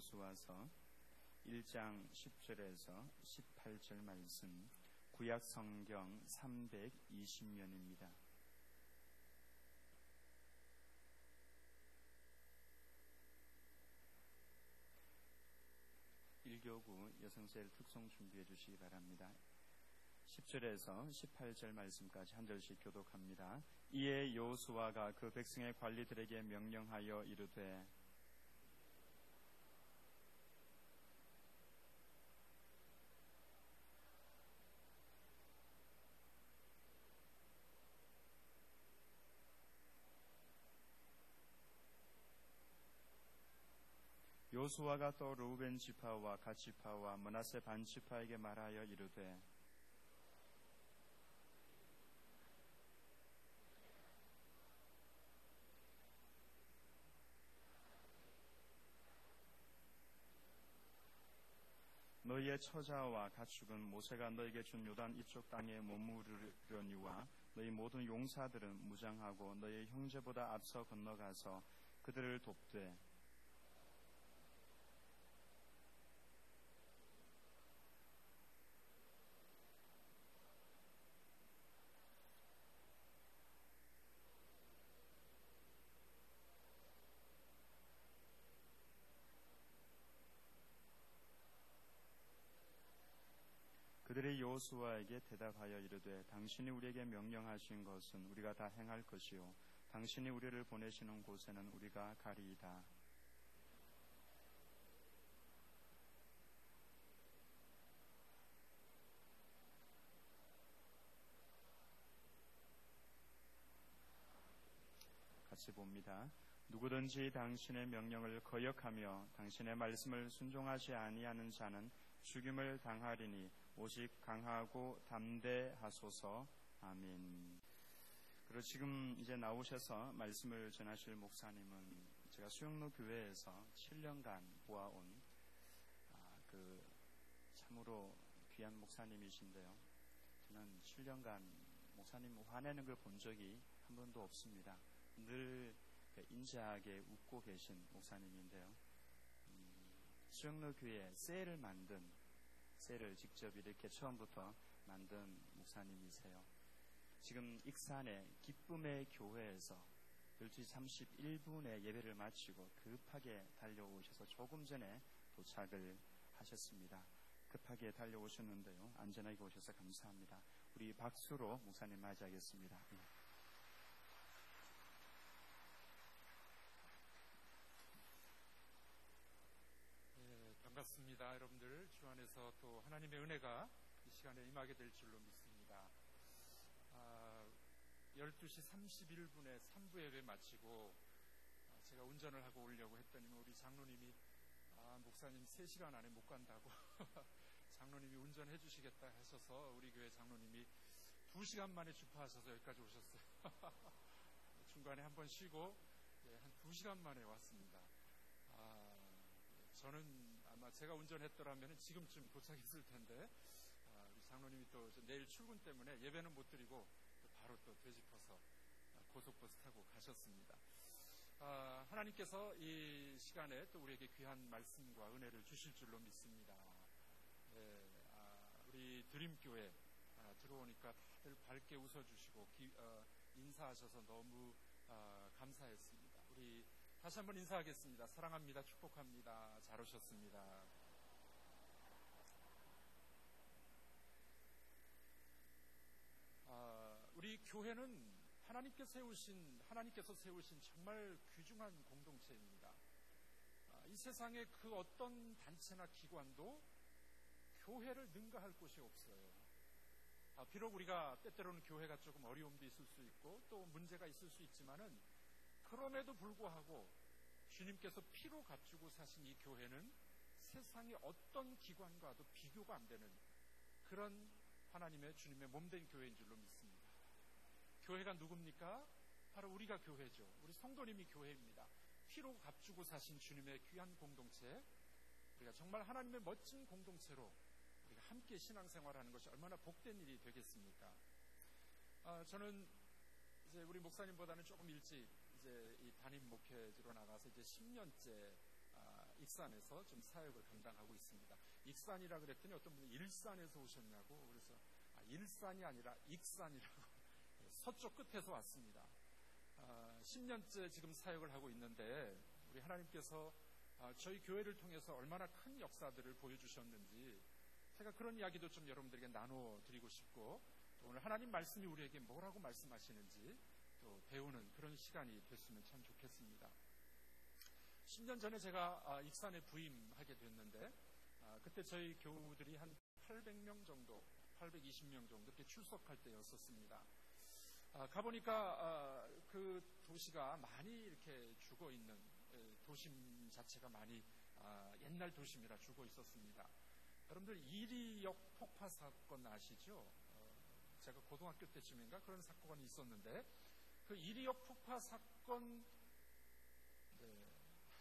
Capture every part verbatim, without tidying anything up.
여호수아서 일 장 십 절에서 십팔 절 말씀, 구약 성경 삼백이십 면입니다. 일 교구 여성셀 특송 준비해 주시기 바랍니다. 십 절에서 십팔 절 말씀까지 한 절씩 교독합니다. 이에 여호수아가 그 백성의 관리들에게 명령하여 이르되 여호수아가 또 르우벤 지파와 갓 지파와 므낫세 반 지파에게 말하여 이르되 너희의 처자와 가축은 모세가 너희에게 준 요단 이쪽 땅에 머무르려니와 너희 모든 용사들은 무장하고 너희 형제보다 앞서 건너가서 그들을 돕되 그들이 여호수아에게 대답하여 이르되 당신이 우리에게 명령하신 것은 우리가 다 행할 것이요 당신이 우리를 보내시는 곳에는 우리가 가리이다. 같이 봅니다. 누구든지 당신의 명령을 거역하며 당신의 말씀을 순종하지 아니하는 자는 죽임을 당하리니 오직 강하고 담대하소서. 아멘. 그리고 지금 이제 나오셔서 말씀을 전하실 목사님은 제가 수영로 교회에서 칠 년간 보아온 아, 그 참으로 귀한 목사님이신데요. 저는 칠 년간 목사님 화내는 걸 본 적이 한 번도 없습니다. 늘 인자하게 웃고 계신 목사님인데요. 음, 수영로 교회에 셀을 만든 셀을 직접 이렇게 처음부터 만든 목사님이세요. 지금 익산의 기쁨의 교회에서 열두 시 삼십일 분에 예배를 마치고 급하게 달려오셔서 조금 전에 도착을 하셨습니다. 급하게 달려오셨는데요. 안전하게 오셔서 감사합니다. 우리 박수로 목사님 맞이하겠습니다. 네, 반갑습니다. 여러분들 주 안에서 또 하나님의 은혜가 이 시간에 임하게 될 줄로 믿습니다. 아, 열두 시 삼십일 분에 삼 부 예배 마치고 제가 운전을 하고 오려고 했더니 우리 장로님이 아, 목사님 세 시간 안에 못 간다고 장로님이 운전해 주시겠다 하셔서 우리 교회 장로님이 두 시간 만에 주파하셔서 여기까지 오셨어요. 중간에 한번 쉬고 네, 한 두 시간 만에 왔습니다. 아, 저는 아마 제가 운전했더라면 지금쯤 도착했을 텐데 아, 우리 장로님이 또 내일 출근 때문에 예배는 못 드리고 또 바로 또 되짚어서 고속버스 타고 가셨습니다. 아, 하나님께서 이 시간에 또 우리에게 귀한 말씀과 은혜를 주실 줄로 믿습니다. 네, 아, 우리 드림교회 아, 들어오니까 다들 밝게 웃어주시고 기, 어, 인사하셔서 너무 아, 감사했습니다. 우리 다시 한번 인사하겠습니다. 사랑합니다. 축복합니다. 잘 오셨습니다. 아, 우리 교회는 하나님께서 세우신, 하나님께서 세우신 정말 귀중한 공동체입니다. 아, 이 세상의 그 어떤 단체나 기관도 교회를 능가할 곳이 없어요. 아, 비록 우리가 때때로는 교회가 조금 어려움도 있을 수 있고 또 문제가 있을 수 있지만은 그럼에도 불구하고 주님께서 피로 갖추고 사신 이 교회는 세상의 어떤 기관과도 비교가 안 되는 그런 하나님의 주님의 몸된 교회인 줄로 믿습니다. 교회가 누굽니까? 바로 우리가 교회죠. 우리 성도님이 교회입니다. 피로 갖추고 사신 주님의 귀한 공동체, 우리가 정말 하나님의 멋진 공동체로 우리가 함께 신앙생활하는 것이 얼마나 복된 일이 되겠습니까? 아, 저는 이제 우리 목사님보다는 조금 일찍 이제 이 담임 목회지로 나가서 이제 십 년째 아, 익산에서 좀 사역을 감당하고 있습니다. 익산이라 그랬더니 어떤 분이 일산에서 오셨냐고. 그래서 아, 일산이 아니라 익산이라고 서쪽 끝에서 왔습니다. 아, 십 년째 지금 사역을 하고 있는데 우리 하나님께서 아, 저희 교회를 통해서 얼마나 큰 역사들을 보여주셨는지 제가 그런 이야기도 좀 여러분들에게 나눠드리고 싶고, 또 오늘 하나님 말씀이 우리에게 뭐라고 말씀하시는지 또 배우는 그런 시간이 됐으면 참 좋겠습니다. 십 년 전에 제가 아, 익산에 부임하게 됐는데 아, 그때 저희 교우들이 한 팔백 명 정도, 팔백이십 명 정도 이렇게 출석할 때였었습니다. 아, 가보니까 아, 그 도시가 많이 이렇게 죽어있는, 에, 도심 자체가 많이 아, 옛날 도심이라 죽어 있었습니다. 여러분들 이리역 폭파 사건 아시죠? 어, 제가 고등학교 때쯤인가 그런 사건이 있었는데 그 이리역 폭파 사건, 네,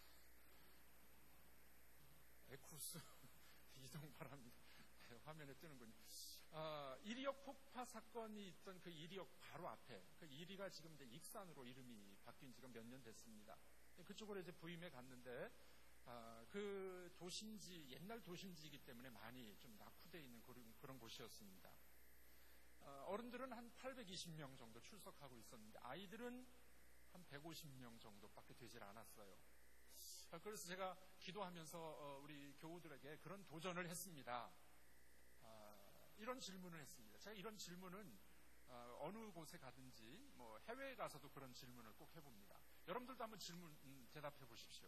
에쿠스 이동 바랍니다. 네, 화면에 뜨는군요. 아, 이리역 폭파 사건이 있던 그 이리역 바로 앞에, 그 이리가 지금 이제 익산으로 이름이 바뀐 지가 몇 년 됐습니다. 그쪽으로 이제 부임해 갔는데, 아, 그 도심지, 옛날 도심지이기 때문에 많이 좀 낙후되어 있는 그런, 그런 곳이었습니다. 아, 어른들은 한 팔백이십 명 정도 출석하고 있었는데, 아이들은 한 백오십 명 정도밖에 되질 않았어요. 아, 그래서 제가 기도하면서 어, 우리 교우들에게 그런 도전을 했습니다. 이런 질문을 했습니다. 제가 이런 질문은 어, 어느 곳에 가든지 뭐 해외에 가서도 그런 질문을 꼭 해봅니다. 여러분들도 한번 질문 음, 대답해 보십시오.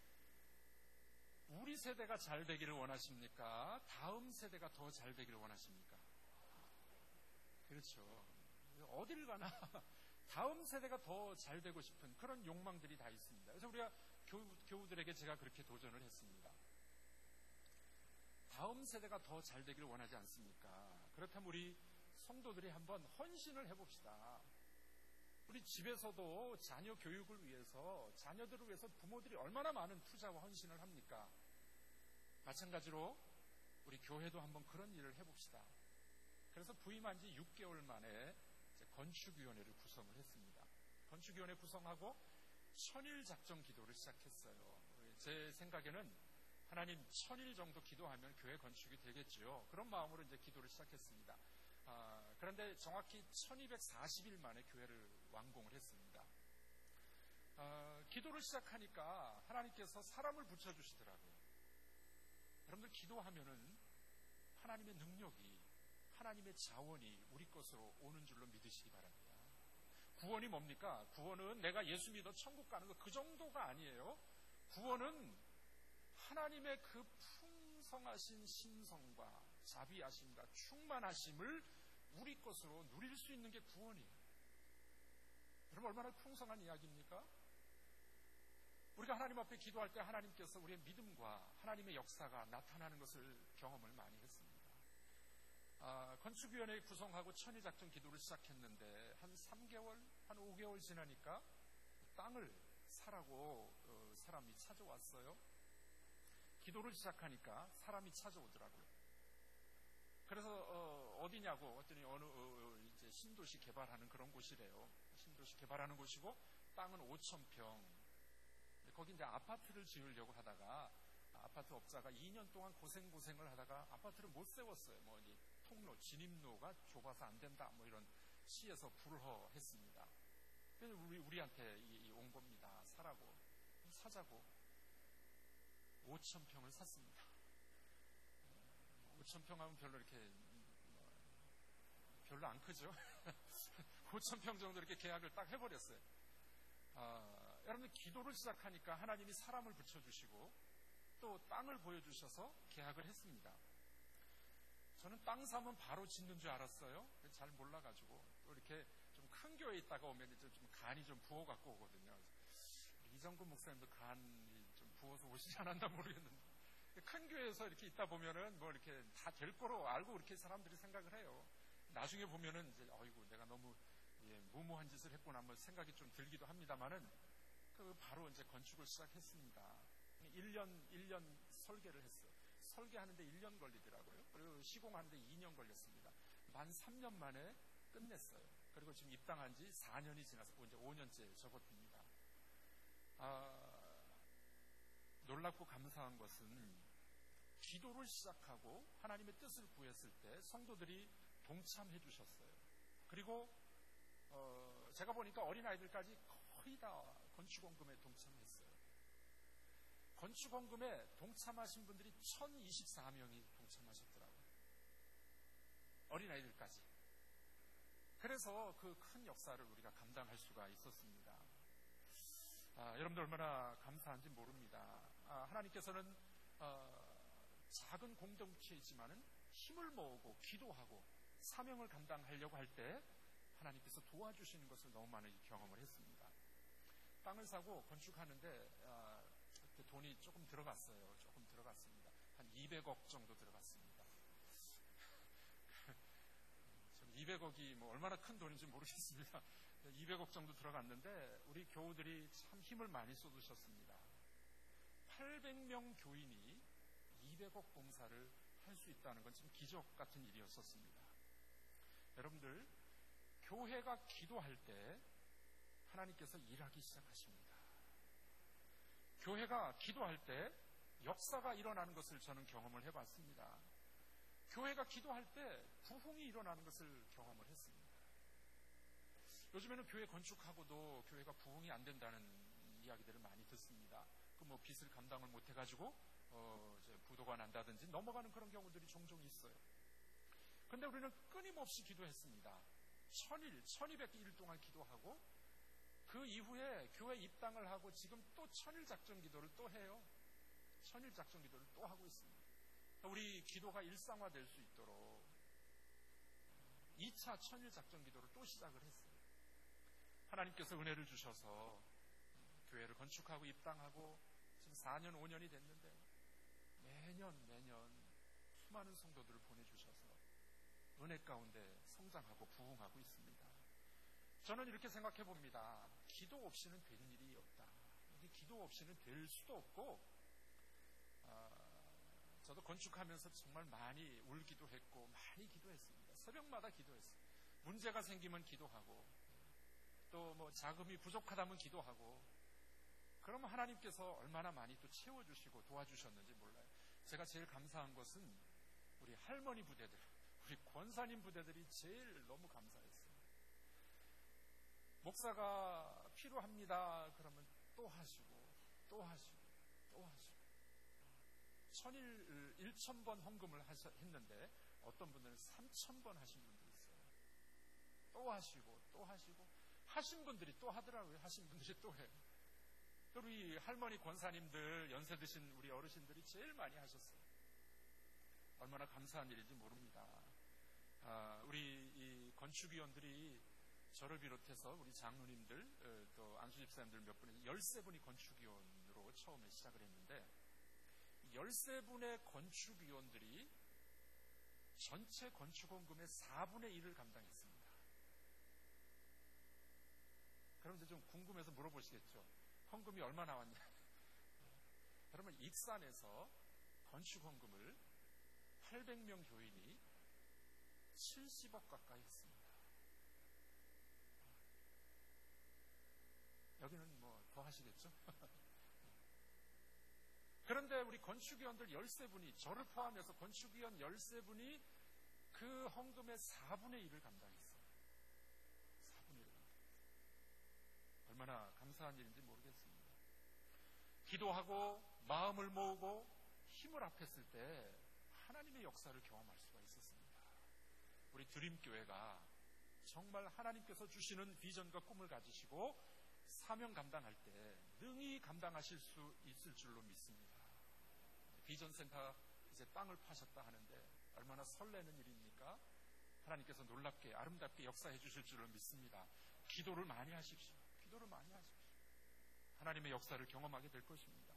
우리 세대가 잘 되기를 원하십니까? 다음 세대가 더 잘 되기를 원하십니까? 그렇죠. 어딜 가나 다음 세대가 더 잘 되고 싶은 그런 욕망들이 다 있습니다. 그래서 우리가 교우, 교우들에게 제가 그렇게 도전을 했습니다. 다음 세대가 더 잘 되기를 원하지 않습니까? 그렇다면 우리 성도들이 한번 헌신을 해봅시다. 우리 집에서도 자녀 교육을 위해서, 자녀들을 위해서 부모들이 얼마나 많은 투자와 헌신을 합니까? 마찬가지로 우리 교회도 한번 그런 일을 해봅시다. 그래서 부임한 지 육 개월 만에 이제 건축위원회를 구성을 했습니다. 건축위원회 구성하고 천일 작정 기도를 시작했어요. 제 생각에는 하나님 천일 정도 기도하면 교회 건축이 되겠죠. 그런 마음으로 이제 기도를 시작했습니다. 아, 그런데 정확히 천이백사십 일 만에 교회를 완공을 했습니다. 아, 기도를 시작하니까 하나님께서 사람을 붙여주시더라고요. 여러분들 기도하면은 하나님의 능력이, 하나님의 자원이 우리 것으로 오는 줄로 믿으시기 바랍니다. 구원이 뭡니까? 구원은 내가 예수 믿어 천국 가는 거 그 정도가 아니에요. 구원은 하나님의 그 풍성하신 신성과 자비하심과 충만하심을 우리 것으로 누릴 수 있는 게 구원이에요. 여러분 얼마나 풍성한 이야기입니까? 우리가 하나님 앞에 기도할 때 하나님께서 우리의 믿음과 하나님의 역사가 나타나는 것을 경험을 많이 했습니다. 아, 건축위원회 구성하고 천의작전 기도를 시작했는데 한 삼 개월, 한 오 개월 지나니까 땅을 사라고 어, 사람이 찾아왔어요. 기도를 시작하니까 사람이 찾아오더라고요. 그래서 어, 어디냐고 했더니 어느 어, 이제 신도시 개발하는 그런 곳이래요. 신도시 개발하는 곳이고 땅은 오천 평. 거기 이제 아파트를 지으려고 하다가 아파트 업자가 이 년 동안 고생 고생을 하다가 아파트를 못 세웠어요. 뭐 이제 통로, 진입로가 좁아서 안 된다. 뭐 이런 시에서 불허했습니다. 그래서 우리 우리한테 이, 이 온 겁니다. 사라고, 사자고. 오천 평을 샀습니다. 오천 평 하면 별로 이렇게 별로 안 크죠? 오천 평 정도 이렇게 계약을 딱 해버렸어요. 아, 여러분 기도를 시작하니까 하나님이 사람을 붙여주시고 또 땅을 보여주셔서 계약을 했습니다. 저는 땅 사면 바로 짓는 줄 알았어요. 잘 몰라가지고 또 이렇게 좀 큰 교회에 있다가 오면 좀 간이 좀 부어갖고 오거든요. 이정근 목사님도 간이 좀 부어서 오시지 않았나 모르겠는데 큰 교회에서 이렇게 있다 보면은 뭐 이렇게 다 될 거로 알고 이렇게 사람들이 생각을 해요. 나중에 보면은 이제 어이구 내가 너무 예, 무모한 짓을 했구나 한번 생각이 좀 들기도 합니다만은 그 바로 이제 건축을 시작했습니다. 일 년 일 년 설계를 했어요. 설계하는데 일 년 걸리더라고요. 그리고 시공하는데 이 년 걸렸습니다. 만 삼 년 만에 끝냈어요. 그리고 지금 입당한 지 사 년이 지나서 이제 오 년째 접어듭니다. 아, 놀랍고 감사한 것은 기도를 시작하고 하나님의 뜻을 구했을 때 성도들이 동참해 주셨어요. 그리고 어, 제가 보니까 어린아이들까지 거의 다 건축원금에 동참했어요. 건축원금에 동참하신 분들이 천이십사 명이 동참하셨더라고요. 어린아이들까지. 그래서 그 큰 역사를 우리가 감당할 수가 있었습니다. 아, 여러분들 얼마나 감사한지 모릅니다. 아, 하나님께서는 어, 작은 공동체이지만은 힘을 모으고 기도하고 사명을 감당하려고 할 때 하나님께서 도와주시는 것을 너무 많이 경험을 했습니다. 땅을 사고 건축하는데 아, 그때 돈이 조금 들어갔어요. 조금 들어갔습니다. 한 이백억 정도 들어갔습니다. 이백억이 뭐 얼마나 큰 돈인지 모르겠습니다. 이백억 정도 들어갔는데 우리 교우들이 참 힘을 많이 쏟으셨습니다. 팔백 명 교인이 이백억 봉사를 할 수 있다는 건 참 기적 같은 일이었었습니다. 여러분들, 교회가 기도할 때 하나님께서 일하기 시작하십니다. 교회가 기도할 때 역사가 일어나는 것을 저는 경험을 해봤습니다. 교회가 기도할 때 부흥이 일어나는 것을 경험을 했습니다. 요즘에는 교회 건축하고도 교회가 부흥이 안 된다는 이야기들을 많이 듣습니다. 그 뭐 빚을 감당을 못 해가지고 어 이제 부도가 난다든지 넘어가는 그런 경우들이 종종 있어요. 그런데 우리는 끊임없이 기도했습니다. 천일, 천이백 일 동안 기도하고 그 이후에 교회 입당을 하고 지금 또 천일 작전 기도를 또 해요. 천일 작전 기도를 또 하고 있습니다. 우리 기도가 일상화될 수 있도록 이 차 천일 작전 기도를 또 시작을 했어요. 하나님께서 은혜를 주셔서 교회를 건축하고 입당하고 지금 사 년, 오 년이 됐는데 매년 매년 수많은 성도들을 보내주셔서 은혜 가운데 성장하고 부흥하고 있습니다. 저는 이렇게 생각해 봅니다. 기도 없이는 되는 일이 없다. 이게 기도 없이는 될 수도 없고 어, 저도 건축하면서 정말 많이 울기도 했고 많이 기도했습니다. 새벽마다 기도했어요. 문제가 생기면 기도하고 또 뭐 자금이 부족하다면 기도하고 그러면 하나님께서 얼마나 많이 또 채워주시고 도와주셨는지 몰라요. 제가 제일 감사한 것은 우리 할머니 부대들, 우리 권사님 부대들이 제일 너무 감사했어요. 목사가 필요합니다. 그러면 또 하시고 또 하시고 또 하시고 천일, 일천 번 헌금을 하셔, 했는데 어떤 분들은 삼천 번 하신 분도 있어요. 또 하시고 또 하시고 하신 분들이 또 하더라고요. 하신 분들이 또 해요. 또 우리 할머니 권사님들, 연세 드신 우리 어르신들이 제일 많이 하셨어요. 얼마나 감사한 일인지 모릅니다. 아, 우리 이 건축위원들이 저를 비롯해서 우리 장로님들, 또 안수집사님들 몇 분이, 열세 분이 건축위원으로 처음에 시작을 했는데, 열세 분의 건축위원들이 전체 건축원금의 사분의 일을 감당했습니다. 그럼 이제 좀 궁금해서 물어보시겠죠. 헌금이 얼마 나왔냐? 그러면 익산에서 건축헌금을 팔백 명 교인이 칠십억 가까이 했습니다. 여기는 뭐 더 하시겠죠? 그런데 우리 건축위원들 열세 분이, 저를 포함해서 건축위원 열세 분이 그 헌금의 사분의 일을 감당했어요. 사분의 일을. 얼마나 감사한 일인지 모르겠습니다. 기도하고 마음을 모으고 힘을 합했을 때 하나님의 역사를 경험할 수가 있었습니다. 우리 드림교회가 정말 하나님께서 주시는 비전과 꿈을 가지시고 사명 감당할 때 능히 감당하실 수 있을 줄로 믿습니다. 비전센터 이제 땅을 파셨다 하는데 얼마나 설레는 일입니까? 하나님께서 놀랍게 아름답게 역사해 주실 줄로 믿습니다. 기도를 많이 하십시오. 기도를 많이 하십시오. 하나님의 역사를 경험하게 될 것입니다.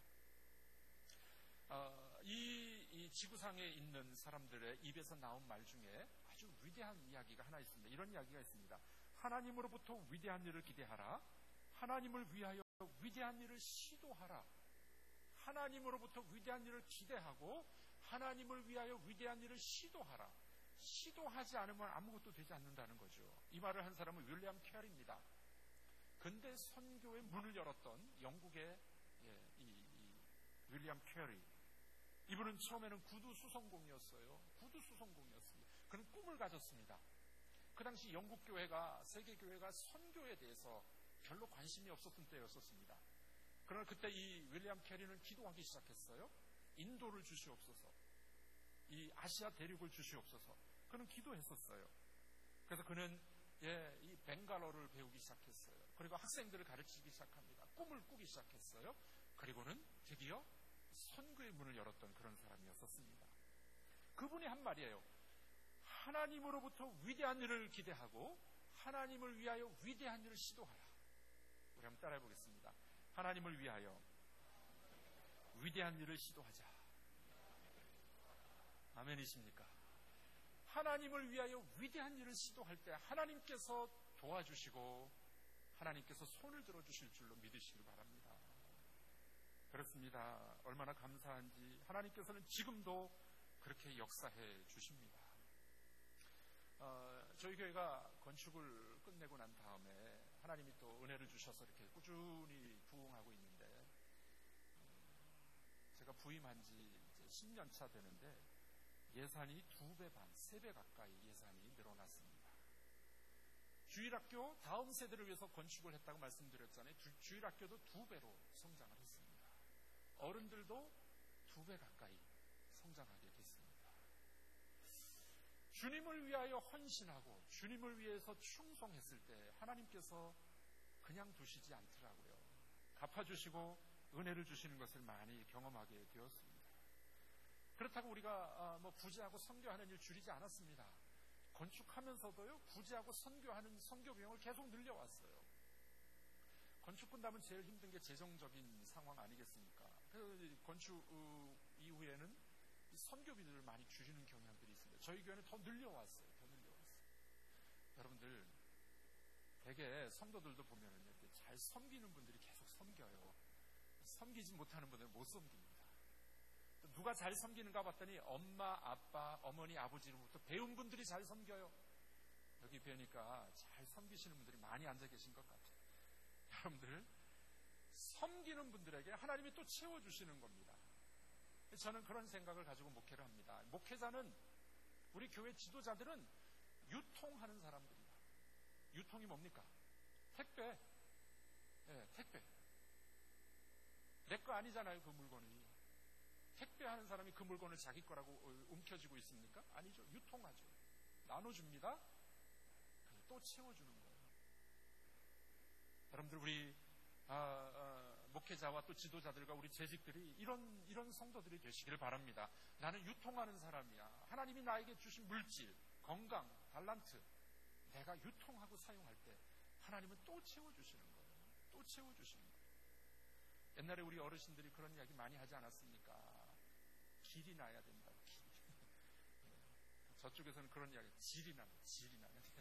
어, 이, 이 지구상에 있는 사람들의 입에서 나온 말 중에 아주 위대한 이야기가 하나 있습니다. 이런 이야기가 있습니다. 하나님으로부터 위대한 일을 기대하라. 하나님을 위하여 위대한 일을 시도하라. 하나님으로부터 위대한 일을 기대하고 하나님을 위하여 위대한 일을 시도하라. 시도하지 않으면 아무것도 되지 않는다는 거죠. 이 말을 한 사람은 윌리엄 캐리입니다. 근대 선교의 문을 열었던 영국의 예, 이, 이 윌리엄 캐리. 이분은 처음에는 구두 수성공이었어요. 구두 수성공이었습니다. 그는 꿈을 가졌습니다. 그 당시 영국 교회가, 세계 교회가 선교에 대해서 별로 관심이 없었던 때였었습니다. 그러나 그때 이 윌리엄 캐리는 기도하기 시작했어요. 인도를 주시옵소서, 이 아시아 대륙을 주시옵소서. 그는 기도했었어요. 그래서 그는 예, 이 벵갈어를 배우기 시작했어요. 그리고 학생들을 가르치기 시작합니다. 꿈을 꾸기 시작했어요. 그리고는 드디어 선교의 문을 열었던 그런 사람이었었습니다. 그분이 한 말이에요. 하나님으로부터 위대한 일을 기대하고 하나님을 위하여 위대한 일을 시도하라. 우리 한번 따라해 보겠습니다. 하나님을 위하여 위대한 일을 시도하자. 아멘이십니까? 하나님을 위하여 위대한 일을 시도할 때 하나님께서 도와주시고 하나님께서 손을 들어주실 줄로 믿으시길 바랍니다. 그렇습니다. 얼마나 감사한지 하나님께서는 지금도 그렇게 역사해 주십니다. 어, 저희 교회가 건축을 끝내고 난 다음에 하나님이 또 은혜를 주셔서 이렇게 꾸준히 부흥하고 있는데, 제가 부임한 지 이제 십 년 차 되는데 예산이 두 배 반, 세 배 가까이 예산이 늘어났습니다. 주일학교 다음 세대를 위해서 건축을 했다고 말씀드렸잖아요. 주, 주일학교도 두 배로 성장을 했습니다. 어른들도 두 배 가까이 성장하게 됐습니다. 주님을 위하여 헌신하고 주님을 위해서 충성했을 때 하나님께서 그냥 두시지 않더라고요. 갚아주시고 은혜를 주시는 것을 많이 경험하게 되었습니다. 그렇다고 우리가 뭐 구제하고 선교하는 일 줄이지 않았습니다. 건축하면서도요, 구제하고 선교하는 선교 비용을 계속 늘려왔어요. 건축 끝나면 제일 힘든 게 재정적인 상황 아니겠습니까? 그 건축 이후에는 선교비들을 많이 줄이는 경향들이 있습니다. 저희 교회는 더 늘려왔어요. 더 늘려왔어요. 여러분들, 되게 성도들도 보면은요, 잘 섬기는 분들이 계속 섬겨요. 섬기지 못하는 분들은 못 섬깁니다. 누가 잘 섬기는가 봤더니 엄마, 아빠, 어머니, 아버지로부터 배운 분들이 잘 섬겨요. 여기 뵈니까 잘 섬기시는 분들이 많이 앉아 계신 것 같아요. 여러분들, 섬기는 분들에게 하나님이 또 채워주시는 겁니다. 저는 그런 생각을 가지고 목회를 합니다. 목회자는, 우리 교회 지도자들은 유통하는 사람들이다. 유통이 뭡니까? 택배. 네, 택배. 내 거 아니잖아요, 그 물건이. 택배하는 사람이 그 물건을 자기 거라고 움켜쥐고 있습니까? 아니죠. 유통하죠. 나눠줍니다. 또 채워주는 거예요. 여러분들, 우리 아, 아, 목회자와 또 지도자들과 우리 재직들이 이런 이런 성도들이 되시기를 바랍니다. 나는 유통하는 사람이야. 하나님이 나에게 주신 물질, 건강, 달란트, 내가 유통하고 사용할 때 하나님은 또 채워주시는 거예요. 또 채워주시는 거예요. 옛날에 우리 어르신들이 그런 이야기 많이 하지 않았습니까? 길이 나야 된다. 길. 저쪽에서는 그런 이야기, 질이 나야 돼. 질이 나야 돼.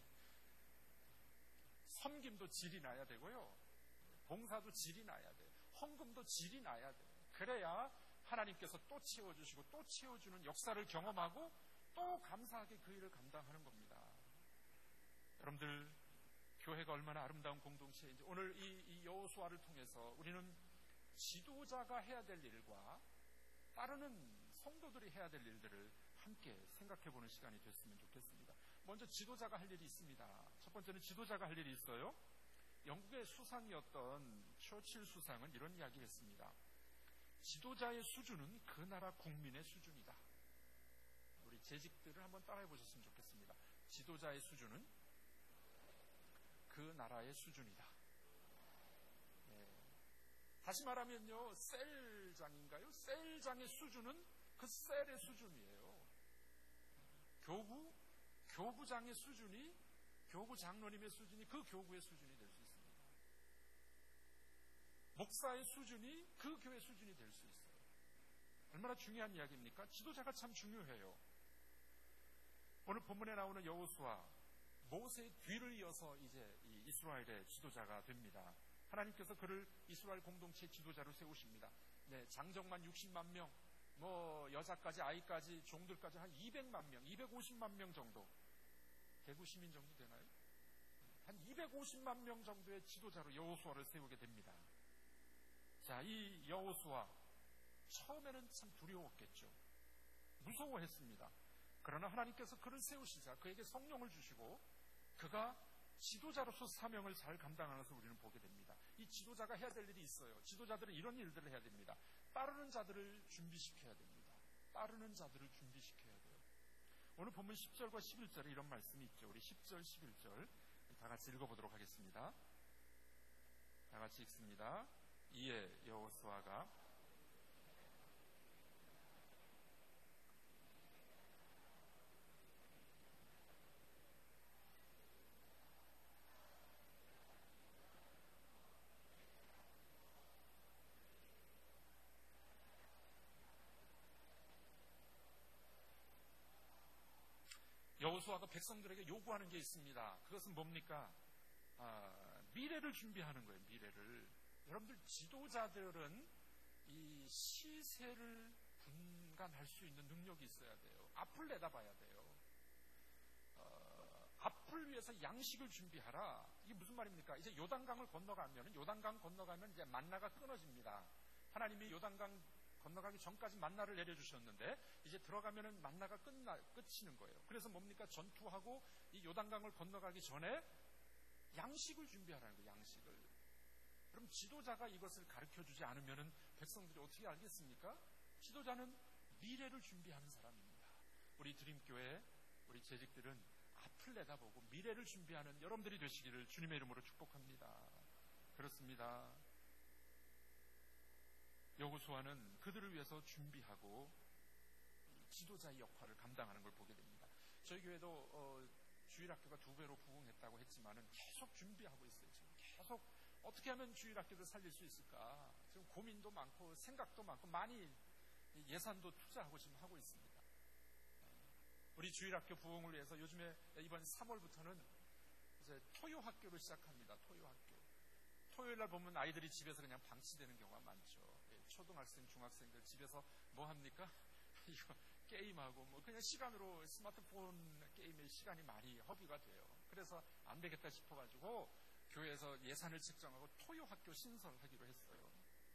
섬김도 질이 나야 되고요. 봉사도 질이 나야 돼. 헌금도 질이 나야 돼. 그래야 하나님께서 또 채워주시고 또 채워주는 역사를 경험하고 또 감사하게 그 일을 감당하는 겁니다. 여러분들, 교회가 얼마나 아름다운 공동체인지 오늘 이, 이 여호수아를 통해서 우리는 지도자가 해야 될 일과 따르는 성도들이 해야 될 일들을 함께 생각해보는 시간이 됐으면 좋겠습니다. 먼저 지도자가 할 일이 있습니다. 첫 번째는 지도자가 할 일이 있어요. 영국의 수상이었던 처칠 수상은 이런 이야기를 했습니다. 지도자의 수준은 그 나라 국민의 수준이다. 우리 재직들을 한번 따라해 보셨으면 좋겠습니다. 지도자의 수준은 그 나라의 수준이다. 네. 다시 말하면요, 셀장인가요? 셀장의 수준은 그 셀의 수준이에요. 교구, 교구장의 수준이, 교구 장로님의 수준이 그 교구의 수준이 될 수 있습니다. 목사의 수준이 그 교회 수준이 될 수 있어요. 얼마나 중요한 이야기입니까? 지도자가 참 중요해요. 오늘 본문에 나오는 여호수아, 모세의 뒤를 이어서 이제 이 이스라엘의 지도자가 됩니다. 하나님께서 그를 이스라엘 공동체 지도자로 세우십니다. 네, 장정만 육십만 명, 뭐 여자까지 아이까지 종들까지 한 이백만 명, 이백오십만 명 정도, 대구 시민 정도 되나요? 한 이백오십만 명 정도의 지도자로 여호수아를 세우게 됩니다. 자, 이 여호수아, 처음에는 참 두려웠겠죠. 무서워했습니다. 그러나 하나님께서 그를 세우시자 그에게 성령을 주시고 그가 지도자로서 사명을 잘 감당하는 것을 우리는 보게 됩니다. 이 지도자가 해야 될 일이 있어요. 지도자들은 이런 일들을 해야 됩니다. 따르는 자들을 준비시켜야 됩니다. 따르는 자들을 준비시켜야 돼요. 오늘 본문 십 절과 십일 절에 이런 말씀이 있죠. 우리 십 절, 십일 절 다 같이 읽어보도록 하겠습니다. 다 같이 읽습니다. 이에 여호수아가 여호수아가 백성들에게 요구하는 게 있습니다. 그것은 뭡니까? 아, 미래를 준비하는 거예요. 미래를. 여러분들 지도자들은 이 시세를 분간할 수 있는 능력이 있어야 돼요. 앞을 내다봐야 돼요. 어, 앞을 위해서 양식을 준비하라. 이게 무슨 말입니까? 이제 요단강을 건너가면 요단강 건너가면 이제 만나가 끊어집니다. 하나님이 요단강 건너가기 전까지 만나를 내려주셨는데 이제 들어가면은 만나가 끝나, 끝이는 거예요. 그래서 뭡니까? 전투하고 이 요단강을 건너가기 전에 양식을 준비하라는 거예요. 양식을. 그럼 지도자가 이것을 가르쳐주지 않으면은 백성들이 어떻게 알겠습니까? 지도자는 미래를 준비하는 사람입니다. 우리 드림교회 우리 재직들은 앞을 내다보고 미래를 준비하는 여러분들이 되시기를 주님의 이름으로 축복합니다. 그렇습니다. 여호수아는 그들을 위해서 준비하고 지도자의 역할을 감당하는 걸 보게 됩니다. 저희 교회도 어, 주일학교가 두 배로 부흥했다고 했지만은 계속 준비하고 있어요. 지금 계속 어떻게 하면 주일학교를 살릴 수 있을까? 지금 고민도 많고 생각도 많고 많이 예산도 투자하고 지금 하고 있습니다. 우리 주일학교 부흥을 위해서 요즘에 이번 삼월부터는 이제 토요학교를 시작합니다. 토요학교. 토요일날 보면 아이들이 집에서 그냥 방치되는 경우가 많죠. 초등학생, 중학생들 집에서 뭐 합니까? 이거 게임하고 뭐 그냥 시간으로 스마트폰 게임에 시간이 많이 허비가 돼요. 그래서 안 되겠다 싶어가지고 교회에서 예산을 책정하고 토요학교 신설하기로 했어요.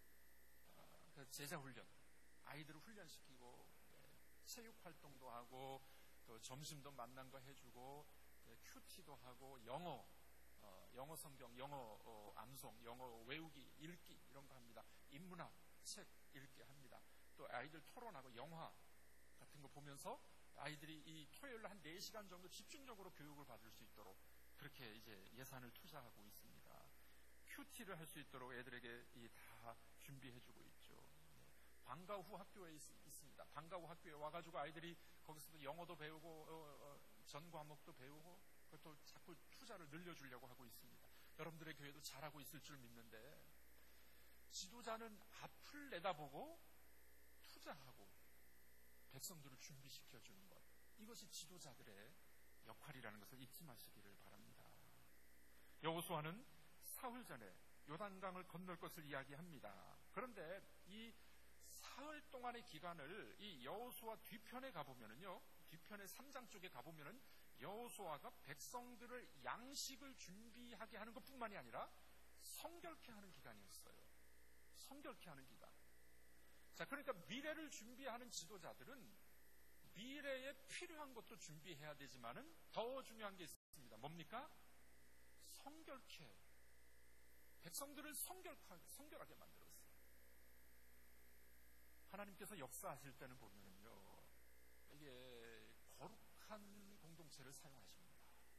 그래서 제자훈련, 아이들을 훈련시키고 체육활동도 하고 또 점심도 만난 거 해주고 큐티도 하고 영어, 어, 영어 성경, 영어 어, 암송, 영어 외우기, 읽기 이런 거 합니다. 인문학 책 읽게 합니다. 또 아이들 토론하고 영화 같은 거 보면서 아이들이 이 토요일 한 네 시간 정도 집중적으로 교육을 받을 수 있도록 그렇게 이제 예산을 투자하고 있습니다. 큐티를 할 수 있도록 애들에게 다 준비해주고 있죠. 방과 후 학교에 있, 있습니다. 방과 후 학교에 와가지고 아이들이 거기서도 영어도 배우고 어, 어, 전 과목도 배우고 그것도 자꾸 투자를 늘려주려고 하고 있습니다. 여러분들의 교회도 잘하고 있을 줄 믿는데 지도자는 앞을 내다보고 투자하고 백성들을 준비시켜주는 것, 이것이 지도자들의 역할이라는 것을 잊지 마시기를 바랍니다. 여호수아는 사흘 전에 요단강을 건널 것을 이야기합니다. 그런데 이 사흘 동안의 기간을 이 여호수아 뒤편에 가보면은요, 뒤편의 삼 장 쪽에 가보면은 여호수아가 백성들을 양식을 준비하게 하는 것뿐만이 아니라 성결케 하는 기간이었어요. 성결케 하는 기간. 자, 그러니까 미래를 준비하는 지도자들은 미래에 필요한 것도 준비해야 되지만은 더 중요한 게 있습니다. 뭡니까? 성결케. 백성들을 성결하게, 성결하게 만들었어요. 하나님께서 역사하실 때는 보면은요, 이게 거룩한 공동체를 사용하십니다.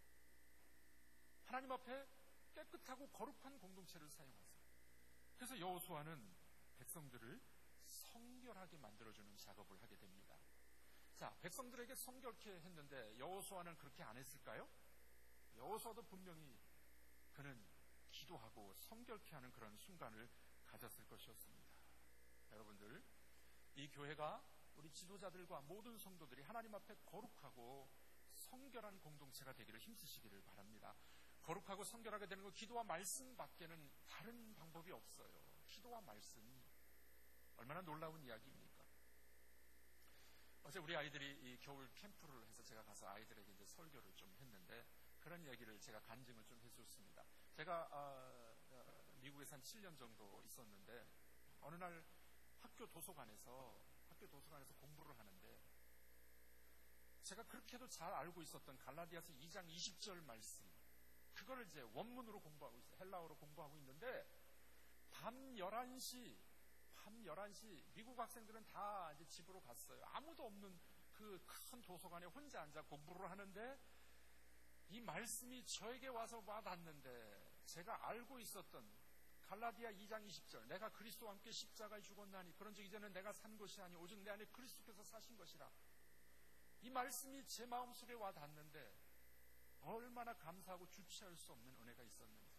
하나님 앞에 깨끗하고 거룩한 공동체를 사용하세요. 그래서 여호수아는 백성들을 성결하게 만들어주는 작업을 하게 됩니다. 자, 백성들에게 성결케 했는데 여호수아는 그렇게 안 했을까요? 여호수아도 분명히 그는 기도하고 성결케 하는 그런 순간을 가졌을 것이었습니다. 여러분들, 이 교회가 우리 지도자들과 모든 성도들이 하나님 앞에 거룩하고 성결한 공동체가 되기를 힘쓰시기를 바랍니다. 거룩하고 성결하게 되는 것, 기도와 말씀 밖에는 다른 방법이 없어요. 기도와 말씀, 얼마나 놀라운 이야기입니까? 어제 우리 아이들이 이 겨울 캠프를 해서 제가 가서 아이들에게 이제 설교를 좀 했는데 그런 이야기를 제가 간증을 좀 해줬습니다. 제가 어, 어, 미국에서 한 칠 년 정도 있었는데 어느 날 학교 도서관에서 학교 도서관에서 공부를 하는데 제가 그렇게도 잘 알고 있었던 갈라디아서 이 장 이십 절 말씀, 그거를 이제 원문으로 공부하고 있어요. 헬라어로 공부하고 있는데 밤 열한 시 밤 열한 시 미국 학생들은 다 이제 집으로 갔어요. 아무도 없는 그 큰 도서관에 혼자 앉아 공부를 하는데 이 말씀이 저에게 와서 와닿는데, 제가 알고 있었던 갈라디아 이 장 이십 절, 내가 그리스도와 함께 십자가에 죽었나니 그런즉 이제는 내가 산 것이 아니 오직 내 안에 그리스도께서 사신 것이라, 이 말씀이 제 마음속에 와닿는데 얼마나 감사하고 주체할 수 없는 은혜가 있었는지,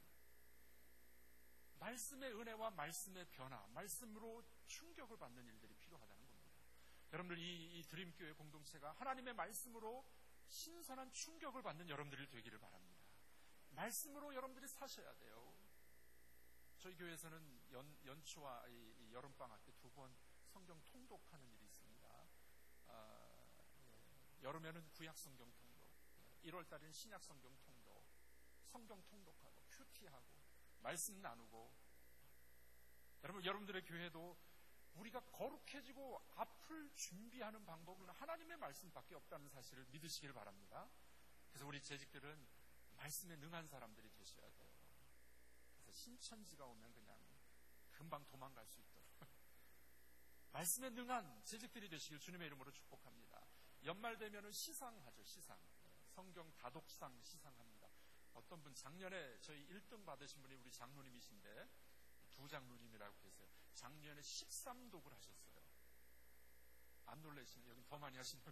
말씀의 은혜와 말씀의 변화, 말씀으로 충격을 받는 일들이 필요하다는 겁니다. 여러분들, 이, 이 드림교회 공동체가 하나님의 말씀으로 신선한 충격을 받는 여러분들이 되기를 바랍니다. 말씀으로 여러분들이 사셔야 돼요. 저희 교회에서는 연, 연초와 이, 이 여름방학 때 두 번 성경 통독하는 일이 있습니다. 아, 예, 여름에는 구약 성경 통독, 일월 달에는 신약 성경 통독, 성경 통독하고 큐티하고 말씀 나누고. 여러분, 여러분들의 교회도 우리가 거룩해지고 앞을 준비하는 방법은 하나님의 말씀밖에 없다는 사실을 믿으시길 바랍니다. 그래서 우리 재직들은 말씀에 능한 사람들이 되셔야 돼요. 그래서 신천지가 오면 그냥 금방 도망갈 수 있도록 말씀에 능한 재직들이 되시길 주님의 이름으로 축복합니다. 연말 되면은 시상하죠. 시상, 성경 다독상 시상합니다. 어떤 분 작년에 저희 일 등 받으신 분이 우리 장로님이신데, 두 장로님이라고 계세요. 작년에 십삼 독을 하셨어요. 안 놀라시나요? 여기 더 많이 하시는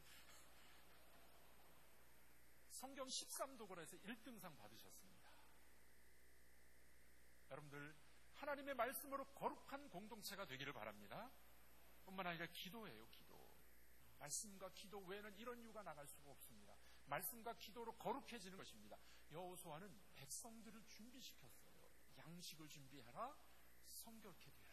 성경 십삼 독을 해서 일 등상 받으셨습니다. 여러분들, 하나님의 말씀으로 거룩한 공동체가 되기를 바랍니다. 뿐만 아니라 기도예요. 기도. 말씀과 기도 외에는 이런 이유가 나갈 수가 없습니다. 말씀과 기도로 거룩해지는 것입니다. 여호수아는 백성들을 준비시켰어요. 양식을 준비하라, 성결케 되라.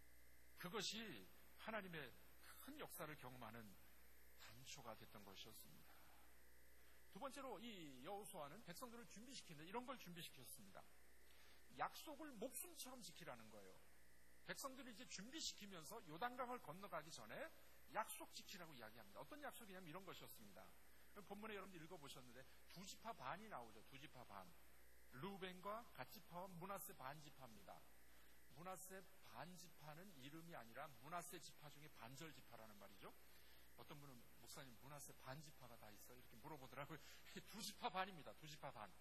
그것이 하나님의 큰 역사를 경험하는 단초가 됐던 것이었습니다. 두 번째로 이 여호수아는 백성들을 준비시키는데 이런 걸 준비시켰습니다. 약속을 목숨처럼 지키라는 거예요. 백성들을 이제 준비시키면서 요단강을 건너가기 전에 약속 지키라고 이야기합니다. 어떤 약속이냐면 이런 것이었습니다. 본문에 여러분들 읽어보셨는데 두 지파 반이 나오죠. 두 지파 반. 르우벤과 갓지파와 므낫세 반지파입니다. 므낫세 반지파는 이름이 아니라 므낫세 지파 중에 반절 지파라는 말이죠. 어떤 분은 목사님 므낫세 반지파가 다 있어요? 이렇게 물어보더라고요. 두 지파 반입니다. 두 지파 반.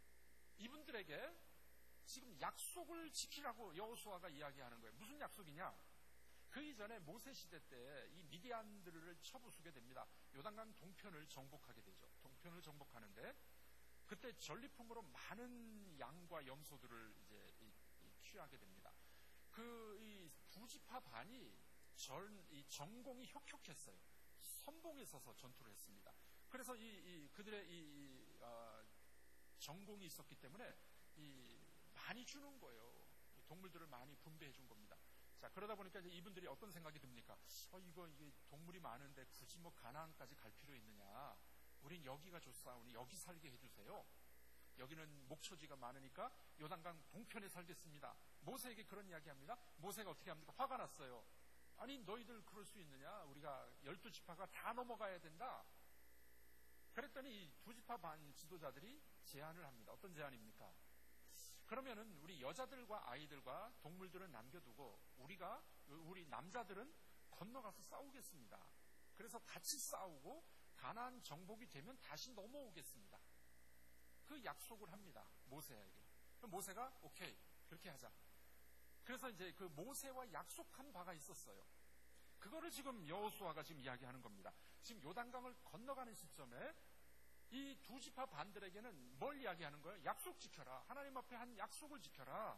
이분들에게 지금 약속을 지키라고 여호수아가 이야기하는 거예요. 무슨 약속이냐? 그 이전에 모세 시대 때 이 미디안들을 쳐부수게 됩니다. 요단강 동편을 정복하게 되죠. 동편을 정복하는데 그때 전리품으로 많은 양과 염소들을 이제 취하게 됩니다. 그 이 두 지파 반이 전, 이 전공이 혁혁했어요. 선봉에 서서 전투를 했습니다. 그래서 이, 이 그들의 이, 이 어, 전공이 있었기 때문에 이 많이 주는 거예요. 동물들을 많이 분배해 준 겁니다. 자, 그러다 보니까 이제 이분들이 어떤 생각이 듭니까? 어, 이거, 이게 동물이 많은데 굳이 뭐 가나안까지 갈 필요 있느냐? 우린 여기가 좋사오니 여기 살게 해주세요. 여기는 목초지가 많으니까 요단강 동편에 살겠습니다. 모세에게 그런 이야기 합니다. 모세가 어떻게 합니까? 화가 났어요. 아니, 너희들 그럴 수 있느냐? 우리가 열두 지파가 다 넘어가야 된다. 그랬더니 이 두 지파 반 지도자들이 제안을 합니다. 어떤 제안입니까? 그러면은 우리 여자들과 아이들과 동물들은 남겨두고 우리가, 우리 남자들은 건너가서 싸우겠습니다. 그래서 같이 싸우고 가나안 정복이 되면 다시 넘어오겠습니다. 그 약속을 합니다. 모세에게. 모세가 오케이, 그렇게 하자. 그래서 이제 그 모세와 약속한 바가 있었어요. 그거를 지금 여호수아가 지금 이야기하는 겁니다. 지금 요단강을 건너가는 시점에 이 두 지파 반들에게는 뭘 이야기하는 거예요? 약속 지켜라. 하나님 앞에 한 약속을 지켜라.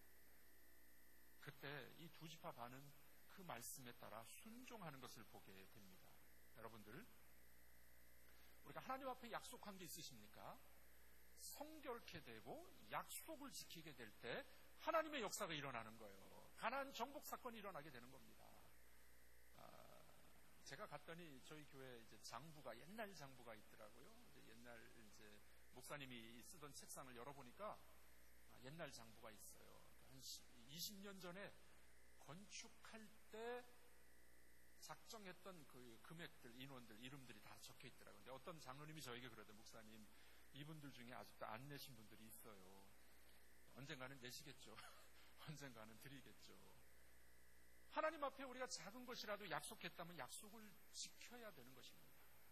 그때 이 두 지파 반은 그 말씀에 따라 순종하는 것을 보게 됩니다. 여러분들, 우리가 하나님 앞에 약속한 게 있으십니까? 성결케 되고 약속을 지키게 될 때 하나님의 역사가 일어나는 거예요. 가나안 정복 사건이 일어나게 되는 겁니다. 아, 제가 갔더니 저희 교회 이제 장부가, 옛날 장부가 있더라고요. 이제 옛날 이제 목사님이 쓰던 책상을 열어보니까 아, 옛날 장부가 있어요. 한 이십 년 전에 건축할 때 작정했던 그 금액들, 인원들, 이름들이 다 적혀 있더라고요. 근데 어떤 장로님이 저에게 그러더라고요. 목사님, 이분들 중에 아직도 안 내신 분들이 있어요. 언젠가는 내시겠죠. 언젠가는 드리겠죠. 하나님 앞에 우리가 작은 것이라도 약속했다면 약속을 지켜야 되는 것입니다.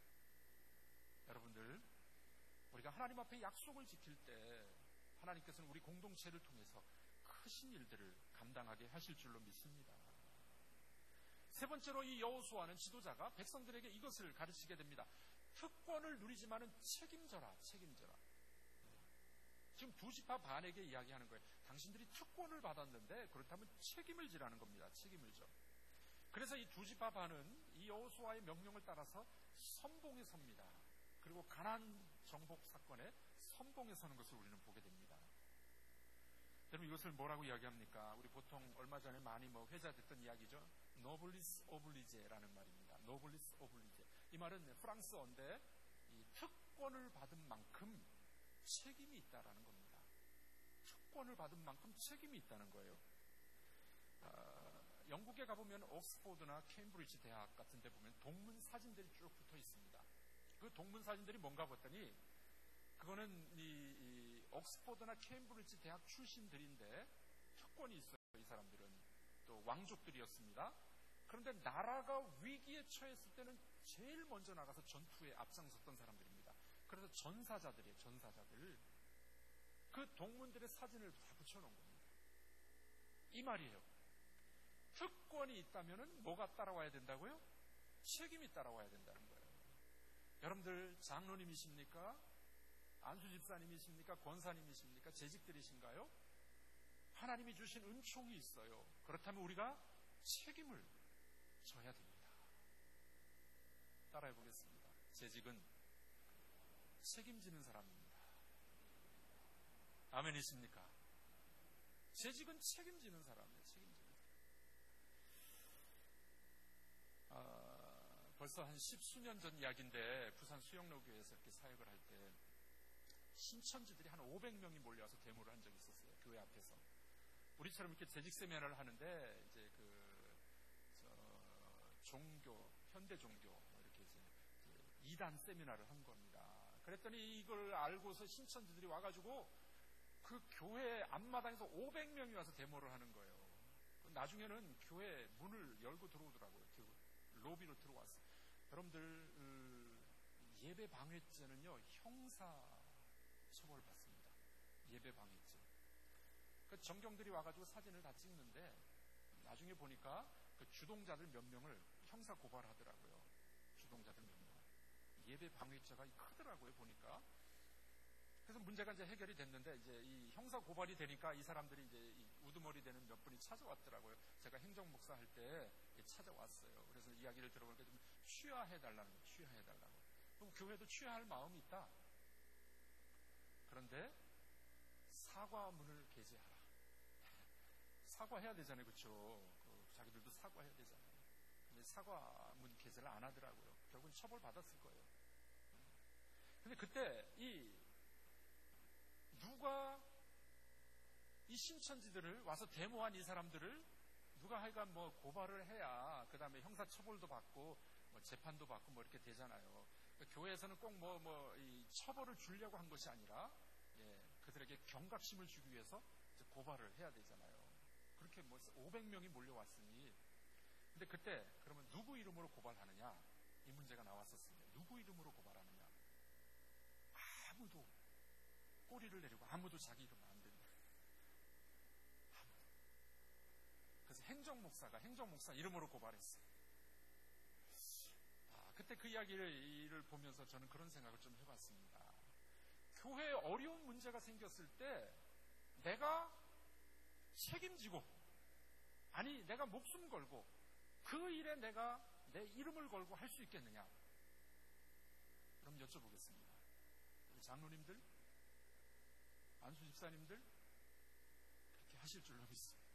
여러분들, 우리가 하나님 앞에 약속을 지킬 때 하나님께서는 우리 공동체를 통해서 크신 일들을 감당하게 하실 줄로 믿습니다. 세 번째로 이 여호수아는 지도자가 백성들에게 이것을 가르치게 됩니다. 특권을 누리지만은 책임져라, 책임져라. 지금 두 지파 반에게 이야기하는 거예요. 당신들이 특권을 받았는데 그렇다면 책임을 지라는 겁니다. 책임을 져. 그래서 이 두 지파 반은 이 여호수아의 명령을 따라서 선봉에 섭니다. 그리고 가나안 정복 사건에 선봉에 서는 것을 우리는 보게 됩니다. 여러분, 이것을 뭐라고 이야기합니까? 우리 보통 얼마 전에 많이 뭐 회자됐던 이야기죠. 노블리스 오블리제라는 말입니다. 노블리스 오블리제. 이 말은 프랑스어인데 이 특권을 받은 만큼 책임이 있다라는 겁니다. 특권을 받은 만큼 책임이 있다는 거예요. 어, 영국에 가보면 옥스포드나 케임브리지 대학 같은 데 보면 동문 사진들이 쭉 붙어 있습니다. 그 동문 사진들이 뭔가 봤더니 그거는 이, 이 옥스포드나 케임브리지 대학 출신들인데 특권이 있어요. 이 사람들은 또 왕족들이었습니다. 그런데 나라가 위기에 처했을 때는 제일 먼저 나가서 전투에 앞장섰던 사람들입니다. 그래서 전사자들이에요. 전사자들. 그 동문들의 사진을 다 붙여놓은 겁니다. 이 말이에요. 특권이 있다면 뭐가 따라와야 된다고요? 책임이 따라와야 된다는 거예요. 여러분들 장로님이십니까? 안수집사님이십니까? 권사님이십니까? 재직들이신가요? 하나님이 주신 은총이 있어요. 그렇다면 우리가 책임을 져야 됩니다. 따라해 보겠습니다. 재직은 책임지는 사람입니다. 아멘이십니까? 재직은 책임지는 사람이에요. 책임지는 사람. 아, 벌써 한 십수년 전 이야기인데 부산 수영로교회에서 이렇게 사역을 할 때 신천지들이 한 오백 명이 몰려와서 데모를 한 적이 있었어요. 교회 앞에서. 우리처럼 이렇게 재직 세미나를 하는데 이제 그 저, 종교, 현대 종교 뭐 이렇게 이제 이단 세미나를 한 겁니다. 그랬더니 이걸 알고서 신천지들이 와가지고 그 교회 앞마당에서 오백 명이 와서 데모를 하는 거예요. 나중에는 교회 문을 열고 들어오더라고요. 로비로 들어왔어요. 여러분들 예배 방해죄는요 형사 처벌 받습니다. 예배 방해죄. 그 정경들이 와가지고 사진을 다 찍는데 나중에 보니까 그 주동자들 몇 명을 형사 고발하더라고요. 주동자들 몇 명. 예배 방해죄가 크더라고요 보니까. 그래서 문제가 이제 해결이 됐는데 이제 이 형사 고발이 되니까 이 사람들이 이제 이 우두머리 되는 몇 분이 찾아왔더라고요. 제가 행정 목사 할 때 찾아왔어요. 그래서 이야기를 들어보니까 좀 취하해달라는 거예요. 취하해달라고. 그럼 교회도 취하할 마음이 있다. 그런데 사과문을 게재하라. 사과해야 되잖아요, 그렇죠? 그 자기들도 사과해야 되잖아요. 근데 사과문 게재를 안 하더라고요. 결국은 처벌 받았을 거예요. 근데 그때 이 누가 이 신천지들을 와서 데모한 이 사람들을 누가 하여간 뭐 고발을 해야 그 다음에 형사 처벌도 받고 뭐 재판도 받고 뭐 이렇게 되잖아요. 그러니까 교회에서는 꼭 뭐 뭐 이 처벌을 주려고 한 것이 아니라 예, 그들에게 경각심을 주기 위해서 이제 고발을 해야 되잖아요. 그렇게 뭐 오백 명이 몰려왔으니 근데 그때 그러면 누구 이름으로 고발하느냐 이 문제가 나왔었습니다. 누구 이름으로 고발하느냐 아무도 꼬리를 내리고 아무도 자기 이름을 안 댑니다. 아무도. 그래서 행정목사가 행정목사 이름으로 고발했어요. 아, 그때 그 이야기를 보면서 저는 그런 생각을 좀 해봤습니다. 교회에 어려운 문제가 생겼을 때 내가 책임지고 아니 내가 목숨 걸고 그 일에 내가 내 이름을 걸고 할 수 있겠느냐? 그럼 여쭤보겠습니다. 우리 장로님들 안수 집사님들 그렇게 하실 줄로 믿습니다.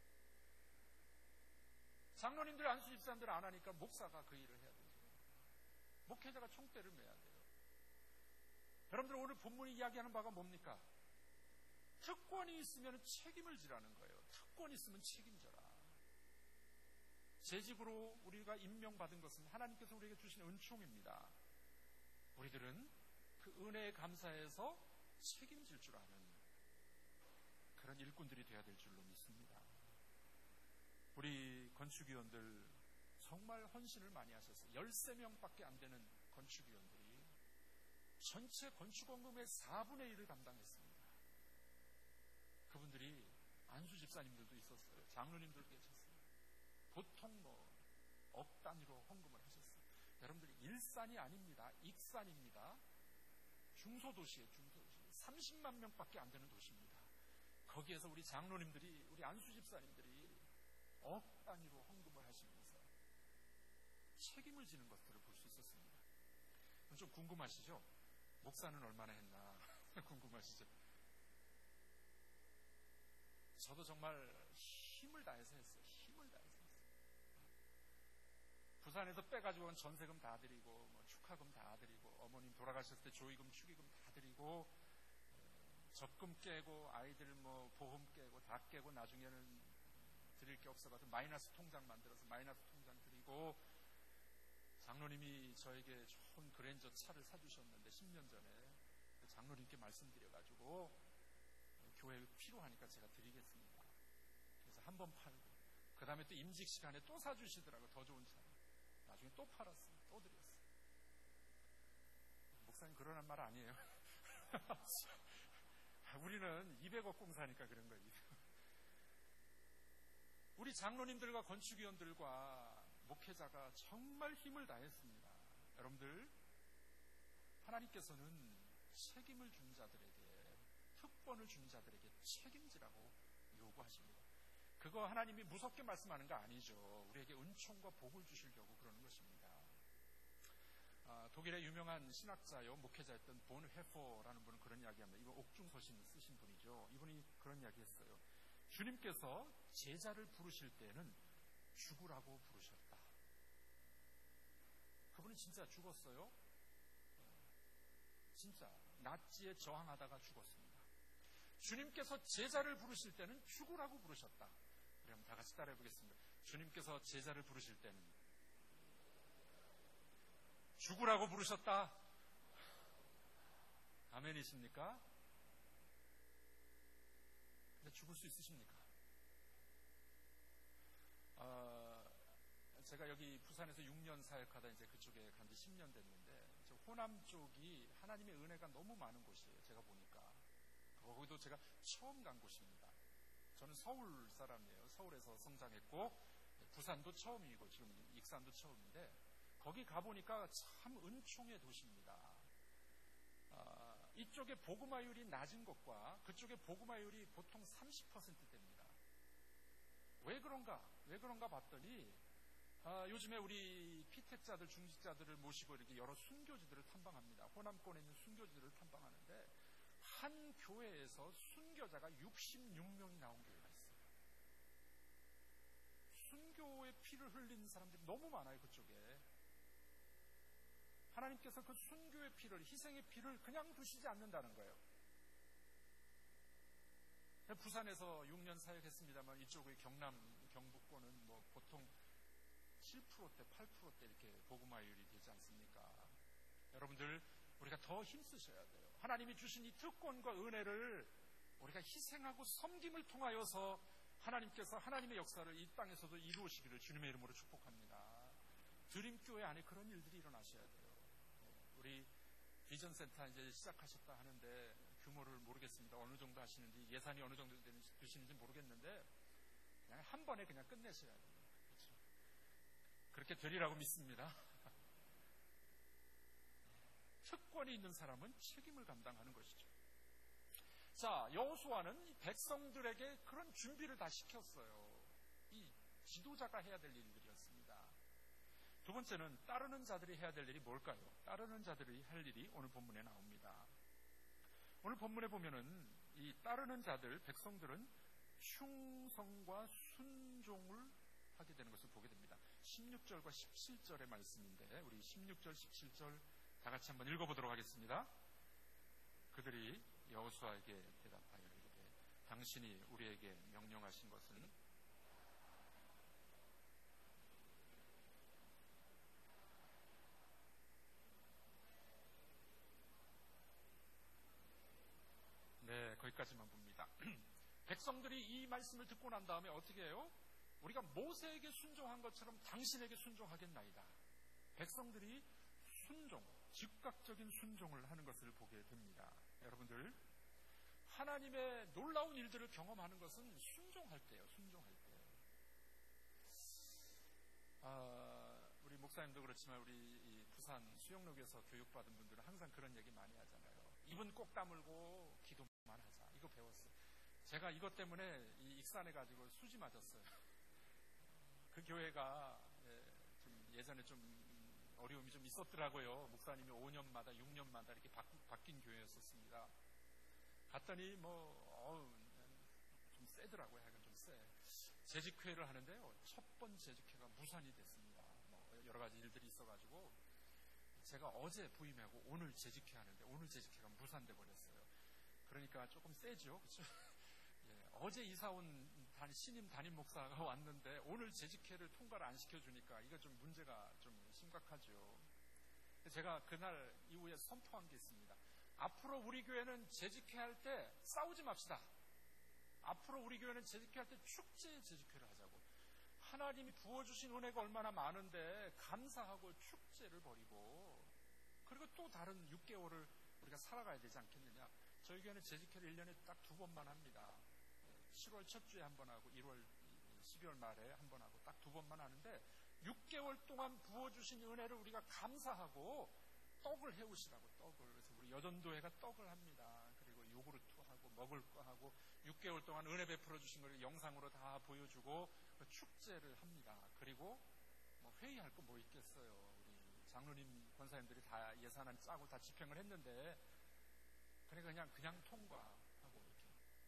장로님들 안수 집사님들 안 하니까 목사가 그 일을 해야 되죠. 목회자가 총대를 매야 돼요. 여러분들 오늘 본문이 이야기하는 바가 뭡니까? 특권이 있으면 책임을 지라는 거예요. 특권이 있으면 책임져라. 재직으로 우리가 임명받은 것은 하나님께서 우리에게 주신 은총입니다. 우리들은 그 은혜에 감사해서 책임질 줄 아는 그런 일꾼들이 되어야 될 줄로 믿습니다. 우리 건축위원들 정말 헌신을 많이 하셨어요. 열세 명밖에 안 되는 건축위원들이 전체 건축원금의 사분의 일을 감당했습니다. 그분들이 안수 집사님들도 있었어요. 장로님들도 계셨어요. 보통 뭐 억 단위로 헌금을 하셨어요. 여러분들 일산이 아닙니다. 익산입니다. 중소도시에 중소도시 삼십만 명밖에 안 되는 도시입니다. 거기에서 우리 장로님들이, 우리 안수 집사님들이 억 단위로 헌금을 하시면서 책임을 지는 것들을 볼 수 있었습니다. 좀 궁금하시죠? 목사는 얼마나 했나 궁금하시죠? 저도 정말 힘을 다해서 했어요. 힘을 다해서 했어요. 부산에서 빼가지고 온 전세금 다 드리고, 뭐 축하금 다 드리고, 어머님 돌아가셨을 때 조의금, 축의금 다 드리고, 적금 깨고, 아이들 뭐 보험 깨고, 다 깨고, 나중에는 드릴 게 없어가지고 마이너스 통장 만들어서 마이너스 통장 드리고, 장로님이 저에게 좋은 그랜저 차를 사주셨는데 십 년 전에 장로님께 말씀드려가지고 교회에 필요하니까 제가 드리겠습니다. 그래서 한 번 팔고 그 다음에 또 임직 시간에 또 사주시더라고요. 더 좋은 차를. 나중에 또 팔았어요. 또 드렸어요. 목사님 그러란 말 아니에요. 우리는 이백억 공사니까 그런 거예요. 우리 장로님들과 건축위원들과 목회자가 정말 힘을 다했습니다. 여러분들, 하나님께서는 책임을 준 자들에게, 특권을 준 자들에게 책임지라고 요구하십니다. 그거 하나님이 무섭게 말씀하는 거 아니죠. 우리에게 은총과 복을 주시려고 그러는 것입니다. 아, 독일의 유명한 신학자요, 목회자였던 본 헤퍼라는 분은 그런 이야기합니다. 이거 옥중서신 쓰신 분이죠. 이분이 그런 이야기했어요. 주님께서 제자를 부르실 때는 죽으라고 부르셨다. 그분은 진짜 죽었어요. 진짜 나치에 저항하다가 죽었습니다. 주님께서 제자를 부르실 때는 죽으라고 부르셨다. 그럼 다 같이 따라해 보겠습니다. 주님께서 제자를 부르실 때는 죽으라고 부르셨다. 아멘이십니까? 근데 죽을 수 있으십니까? 어, 제가 여기 부산에서 육 년 사역하다 이제 그쪽에 간 지 십 년 됐는데, 저 호남 쪽이 하나님의 은혜가 너무 많은 곳이에요. 제가 보니까. 거기도 제가 처음 간 곳입니다. 저는 서울 사람이에요. 서울에서 성장했고, 부산도 처음이고, 지금 익산도 처음인데, 거기 가보니까 참 은총의 도시입니다. 어, 이쪽에 복음화율이 낮은 것과 그쪽에 복음화율이 보통 삼십 퍼센트 됩니다. 왜 그런가? 왜 그런가 봤더니, 아, 요즘에 우리 피택자들, 중직자들을 모시고 이렇게 여러 순교지들을 탐방합니다. 호남권에 있는 순교지들을 탐방하는데, 한 교회에서 순교자가 육십육 명이 나온 교회가 있어요. 순교의 피를 흘린 사람들이 너무 많아요, 그쪽에. 하나님께서 그 순교의 피를, 희생의 피를 그냥 두시지 않는다는 거예요. 부산에서 육 년 사역했습니다만 이쪽의 경남, 경북권은 뭐 보통 칠 퍼센트대, 팔 퍼센트대 이렇게 복음화율이 되지 않습니까? 여러분들, 우리가 더 힘쓰셔야 돼요. 하나님이 주신 이 특권과 은혜를 우리가 희생하고 섬김을 통하여서 하나님께서 하나님의 역사를 이 땅에서도 이루시기를 주님의 이름으로 축복합니다. 드림교회 안에 그런 일들이 일어나셔야 돼요. 우리 비전센터 이제 시작하셨다 하는데 규모를 모르겠습니다. 어느 정도 하시는지, 예산이 어느 정도 드시는지 모르겠는데 그냥 한 번에 그냥 끝내셔야 돼요. 그렇죠? 그렇게 되리라고 믿습니다. 특권이 있는 사람은 책임을 감당하는 것이죠. 자, 여호수아는 백성들에게 그런 준비를 다 시켰어요. 이 지도자가 해야 될 일들이었습니다. 두 번째는 따르는 자들이 해야 될 일이 뭘까요? 따르는 자들이 할 일이 오늘 본문에 나옵니다. 오늘 본문에 보면은 이 따르는 자들, 백성들은 충성과 순종을 하게 되는 것을 보게 됩니다. 십육 절과 십칠 절의 말씀인데, 우리 십육 절, 십칠 절 다 같이 한번 읽어보도록 하겠습니다. 그들이 여호수아에게 대답하여 이르되, 당신이 우리에게 명령하신 것은 거기까지만 봅니다. 백성들이 이 말씀을 듣고 난 다음에 어떻게 해요? 우리가 모세에게 순종한 것처럼 당신에게 순종하겠나이다. 백성들이 순종, 즉각적인 순종을 하는 것을 보게 됩니다. 여러분들, 하나님의 놀라운 일들을 경험하는 것은 순종할 때예요. 순종할 때. 아, 우리 목사님도 그렇지만 우리 이 부산 수영록에서 교육받은 분들은 항상 그런 얘기 많이 하잖아요. 입은 꼭 다물고 기도만 하자. 이거 배웠어요. 제가 이것 때문에 이 익산해가지고 수지 맞았어요. 그 교회가 예, 좀 예전에 좀 어려움이 좀 있었더라고요. 목사님이 오 년마다 육 년마다 이렇게 바, 바뀐 교회였었습니다. 갔더니 뭐 어우, 좀 세더라고요. 약간 좀 세. 재직회를 하는데요. 첫 번 재직회가 무산이 됐습니다. 뭐 여러 가지 일들이 있어가지고 제가 어제 부임하고 오늘 재직회 하는데 오늘 재직회가 무산돼 버렸어요. 그러니까 조금 세죠. 그렇죠? 예, 어제 이사 온 단, 신임 담임 목사가 왔는데 오늘 재직회를 통과를 안 시켜주니까 이거 좀 문제가 좀 심각하죠. 제가 그날 이후에 선포한 게 있습니다. 앞으로 우리 교회는 재직회할 때 싸우지 맙시다. 앞으로 우리 교회는 재직회할 때 축제 재직회를 하자고. 하나님이 부어주신 은혜가 얼마나 많은데 감사하고 축제를 벌이고 그리고 또 다른 육 개월을 우리가 살아가야 되지 않겠느냐. 저희 교회는 재직회를 일 년에 딱 두 번만 합니다. 칠월 첫 주에 한 번 하고 일월, 십이월 말에 한 번 하고 딱 두 번만 하는데 육 개월 동안 부어주신 은혜를 우리가 감사하고 떡을 해오시라고. 떡을. 그래서 우리 여전도회가 떡을 합니다. 그리고 요구르트 하고 먹을 거 하고 육 개월 동안 은혜 베풀어 주신 걸 영상으로 다 보여주고 축제를 합니다. 그리고 뭐 회의할 거 뭐 있겠어요. 우리 장로님, 권사님들이 다 예산안 짜고 다 집행을 했는데 그러니까 그냥 그냥 통과하고 이렇게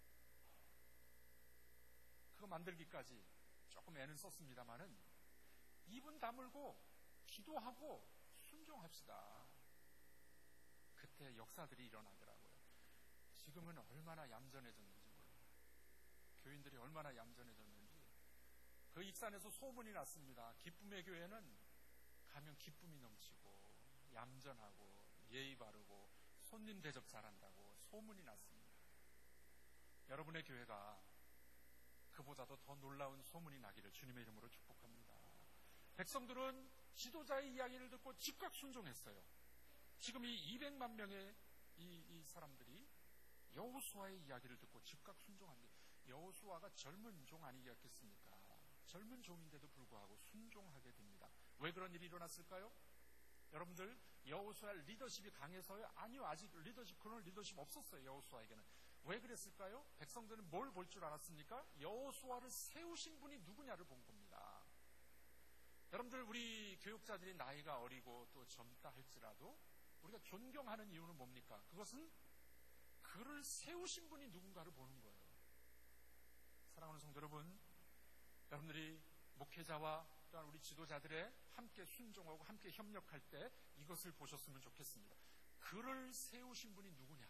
그거 만들기까지 조금 애는 썼습니다만은 입은 다물고 기도하고 순종합시다. 그때 역사들이 일어나더라고요. 지금은 얼마나 얌전해졌는지 몰라요. 교인들이 얼마나 얌전해졌는지. 그 익산에서 소문이 났습니다. 기쁨의 교회는 가면 기쁨이 넘치고 얌전하고 예의 바르고 손님 대접 잘한다고 소문이 났습니다. 여러분의 교회가 그보다도 더 놀라운 소문이 나기를 주님의 이름으로 축복합니다. 백성들은 지도자의 이야기를 듣고 즉각 순종했어요. 지금 이 이백만 명의 이, 이 사람들이 여호수아의 이야기를 듣고 즉각 순종합니다. 여호수아가 젊은 종 아니겠습니까? 젊은 종인데도 불구하고 순종하게 됩니다. 왜 그런 일이 일어났을까요? 여러분들, 여호수아 리더십이 강해서요? 아니요, 아직 리더십, 그런 리더십 없었어요. 여호수아에게는. 왜 그랬을까요? 백성들은 뭘 볼 줄 알았습니까? 여호수아를 세우신 분이 누구냐를 본 겁니다. 여러분들, 우리 교육자들이 나이가 어리고 또 젊다 할지라도 우리가 존경하는 이유는 뭡니까? 그것은 그를 세우신 분이 누군가를 보는 거예요. 사랑하는 성도 여러분, 여러분들이 목회자와 또한 우리 지도자들의 함께 순종하고 함께 협력할 때 이것을 보셨으면 좋겠습니다. 그를 세우신 분이 누구냐?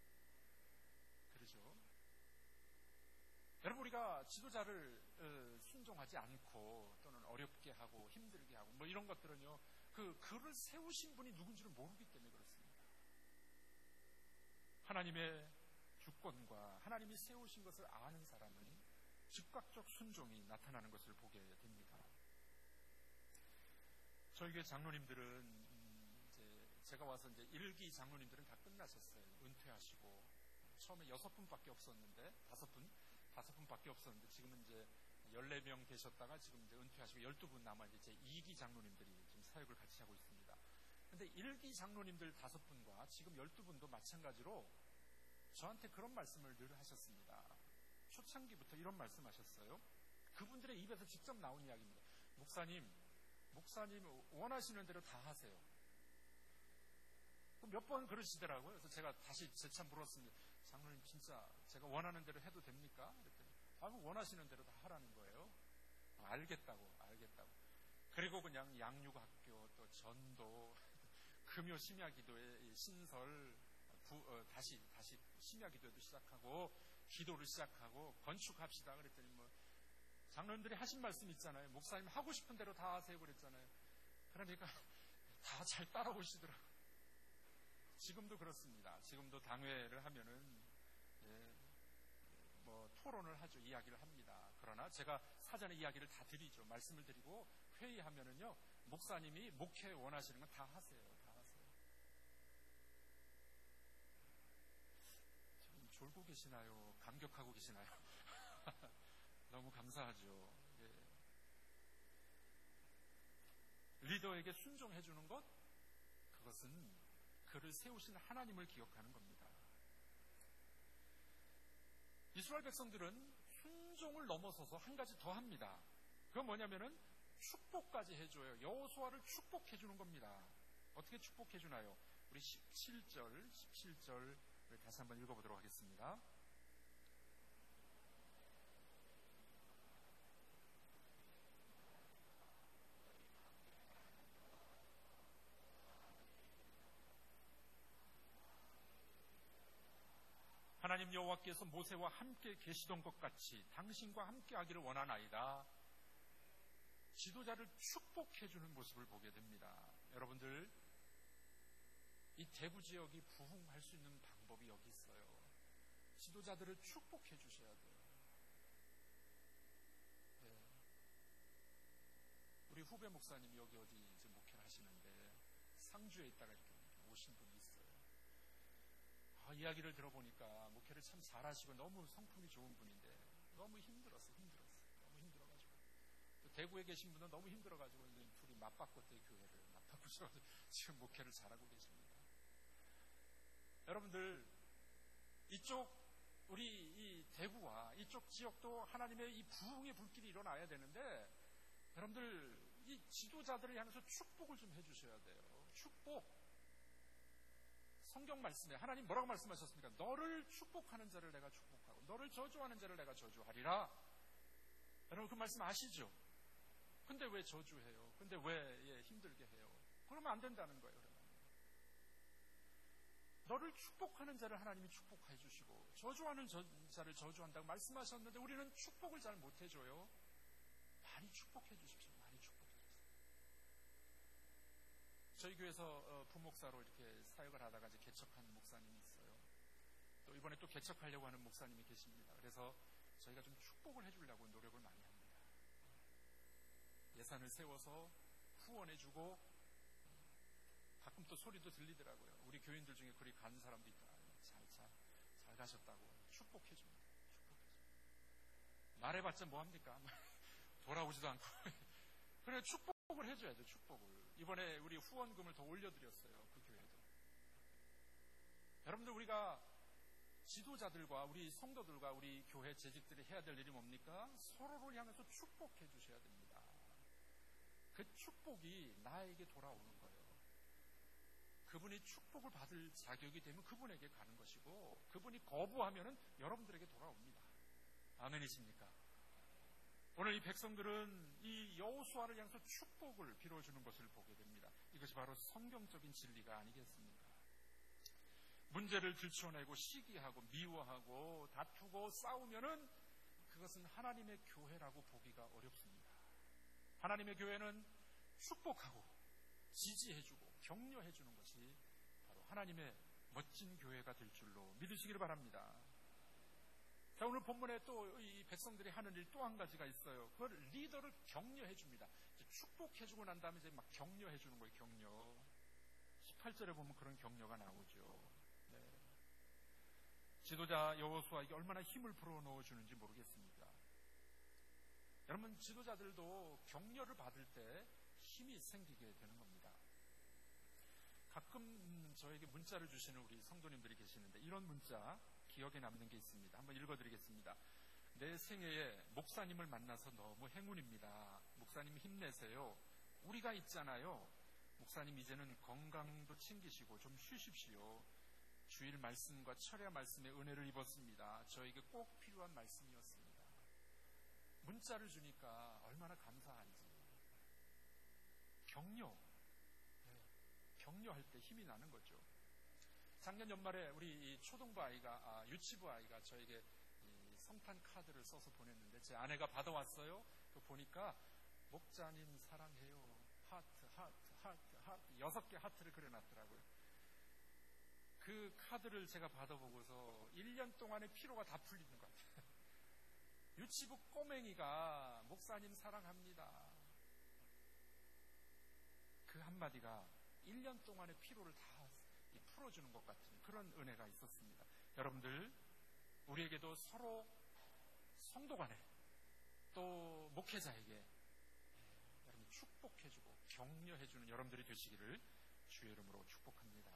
그러죠. 여러분, 우리가 지도자를 순종하지 않고 또는 어렵게 하고 힘들게 하고 뭐 이런 것들은요, 그 그를 세우신 분이 누군지를 모르기 때문에 그렇습니다. 하나님의 주권과 하나님이 세우신 것을 아는 사람은 즉각적 순종이 나타나는 것을 보게 됩니다. 저희 교회 장로님들은 음 이제 제가 와서 이제 일기 장로님들은 다 끝나셨어요. 은퇴하시고 처음에 여섯 분밖에 없었는데 다섯 분, 다섯 분밖에 없었는데 지금은 이제 열네 명 계셨다가 지금 이제 은퇴하시고 열두 분 남아 이제 이 기 장로님들이 지금 사역을 같이 하고 있습니다. 근데 일 기 장로님들 다섯 분과 지금 열두 분도 마찬가지로 저한테 그런 말씀을 늘 하셨습니다. 초창기부터 이런 말씀 하셨어요. 그분들의 입에서 직접 나온 이야기입니다. 목사님, 목사님 원하시는 대로 다 하세요. 몇 번 그러시더라고요. 그래서 제가 다시 재차 물었습니다. 장로님, 진짜 제가 원하는 대로 해도 됩니까? 그랬더니 아, 원하시는 대로 다 하라는 거예요. 아, 알겠다고, 알겠다고. 그리고 그냥 양육학교, 또 전도, 금요 심야기도의 신설, 부, 어, 다시 다시 심야기도도 시작하고 기도를 시작하고 건축합시다. 그랬더니 뭐 장로님들이 하신 말씀 있잖아요. 목사님 하고 싶은 대로 다 하세요. 그랬잖아요. 그러니까 다 잘 따라오시더라고요. 지금도 그렇습니다. 지금도 당회를 하면은 예, 뭐 토론을 하죠. 이야기를 합니다. 그러나 제가 사전에 이야기를 다 드리죠. 말씀을 드리고 회의하면은요, 목사님이 목회 원하시는 건 다 하세요. 다 하세요. 좀 졸고 계시나요? 감격하고 계시나요? 너무 감사하죠. 예. 리더에게 순종해주는 것, 그것은 그를 세우신 하나님을 기억하는 겁니다. 이스라엘 백성들은 순종을 넘어서서 한 가지 더 합니다. 그건 뭐냐면은 축복까지 해줘요. 여호수아를 축복해주는 겁니다. 어떻게 축복해주나요? 우리 십칠 절, 십칠 절을 다시 한번 읽어보도록 하겠습니다. 하나님 여호와께서 모세와 함께 계시던 것 같이 당신과 함께 하기를 원하나이다. 지도자를 축복해주는 모습을 보게 됩니다. 여러분들, 이 대부 지역이 부흥할 수 있는 방법이 여기 있어요. 지도자들을 축복해 주셔야 돼요. 네. 우리 후배 목사님이 여기 어디 이제 목회를 하시는데 상주에 있다가 이렇게 오신 분이 있어요. 아, 이야기를 들어보니까 목회를 참 잘하시고 너무 성품이 좋은 분인데 너무 힘들었어, 힘들었어. 너무 힘들어가지고. 또 대구에 계신 분은 너무 힘들어가지고 이제 둘이 맞바꿨대요, 교회를. 맞바꾸셔가지고 지금 목회를 잘하고 계십니다. 여러분들, 이쪽 우리 이 대구와 이쪽 지역도 하나님의 이 부흥의 불길이 일어나야 되는데, 여러분들 이 지도자들을 향해서 축복을 좀 해주셔야 돼요. 축복. 성경 말씀에 하나님 뭐라고 말씀하셨습니까? 너를 축복하는 자를 내가 축복하고 너를 저주하는 자를 내가 저주하리라. 여러분 그 말씀 아시죠? 근데 왜 저주해요? 근데 왜 예, 힘들게 해요? 그러면 안 된다는 거예요. 그러면. 너를 축복하는 자를 하나님이 축복해 주시고 저주하는 저, 자를 저주한다고 말씀하셨는데 우리는 축복을 잘 못해줘요. 많이 축복해 주십시오. 많이 축복해 주십시오. 저희 교회에서 부목사로 이렇게 사역을 하다가 이제 개척한 목사님이 있어요. 또 이번에 또 개척하려고 하는 목사님이 계십니다. 그래서 저희가 좀 축복을 해주려고 노력을 많이 합니다. 예산을 세워서 후원해주고 가끔 또 소리도 들리더라고요. 우리 교인들 중에 그리 가는 사람도 있다. 잘, 잘, 잘 가셨다고 축복해줍니다. 축복해줍니다. 말해봤자 뭐합니까? 돌아오지도 않고. 그래, 축복을 해줘야 돼, 축복을. 이번에 우리 후원금을 더 올려드렸어요, 그 교회도. 여러분들, 우리가 지도자들과 우리 성도들과 우리 교회 재직들이 해야 될 일이 뭡니까? 서로를 향해서 축복해 주셔야 됩니다. 그 축복이 나에게 돌아오는 거예요. 그분이 축복을 받을 자격이 되면 그분에게 가는 것이고, 그분이 거부하면은 여러분들에게 돌아옵니다. 아멘이십니까? 오늘 이 백성들은 이 여호수아를 향해서 축복을 빌어주는 것을 보게 됩니다. 이것이 바로 성경적인 진리가 아니겠습니까? 문제를 들춰내고 시기하고 미워하고 다투고 싸우면은 그것은 하나님의 교회라고 보기가 어렵습니다. 하나님의 교회는 축복하고 지지해주고 격려해주는 것이 바로 하나님의 멋진 교회가 될 줄로 믿으시기를 바랍니다. 자, 오늘 본문에 또 이 백성들이 하는 일 또 한 가지가 있어요. 그걸 리더를 격려해줍니다. 축복해주고 난 다음에 이제 막 격려해주는 거예요, 격려. 십팔 절에 보면 그런 격려가 나오죠. 네. 지도자 여호수아에게 얼마나 힘을 불어넣어 주는지 모르겠습니다. 여러분, 지도자들도 격려를 받을 때 힘이 생기게 되는 겁니다. 가끔 저에게 문자를 주시는 우리 성도님들이 계시는데 이런 문자 기억에 남는 게 있습니다. 한번 읽어드리겠습니다. 내 생애에 목사님을 만나서 너무 행운입니다. 목사님 힘내세요. 우리가 있잖아요. 목사님 이제는 건강도 챙기시고 좀 쉬십시오. 주일 말씀과 철야 말씀의 은혜를 입었습니다. 저에게 꼭 필요한 말씀이었습니다. 문자를 주니까 얼마나 감사한지. 격려. 네. 격려할 때 힘이 나는 거죠. 작년 연말에 우리 초등부 아이가, 아, 유치부 아이가 저에게 이 성탄 카드를 써서 보냈는데 제 아내가 받아왔어요. 그 보니까 목자님 사랑해요. 하트, 하트, 하트, 하트. 여섯 개 하트를 그려놨더라고요. 그 카드를 제가 받아보고서 일 년 동안의 피로가 다 풀리는 것 같아요. 유치부 꼬맹이가 목사님 사랑합니다. 그 한마디가 일 년 동안의 피로를 다 풀어주는 것 같은 그런 은혜가 있었습니다. 여러분들, 우리에게도 서로 성도 간에 또 목회자에게 여러분 축복해주고 격려해주는 여러분들이 되시기를 주의 이름으로 축복합니다.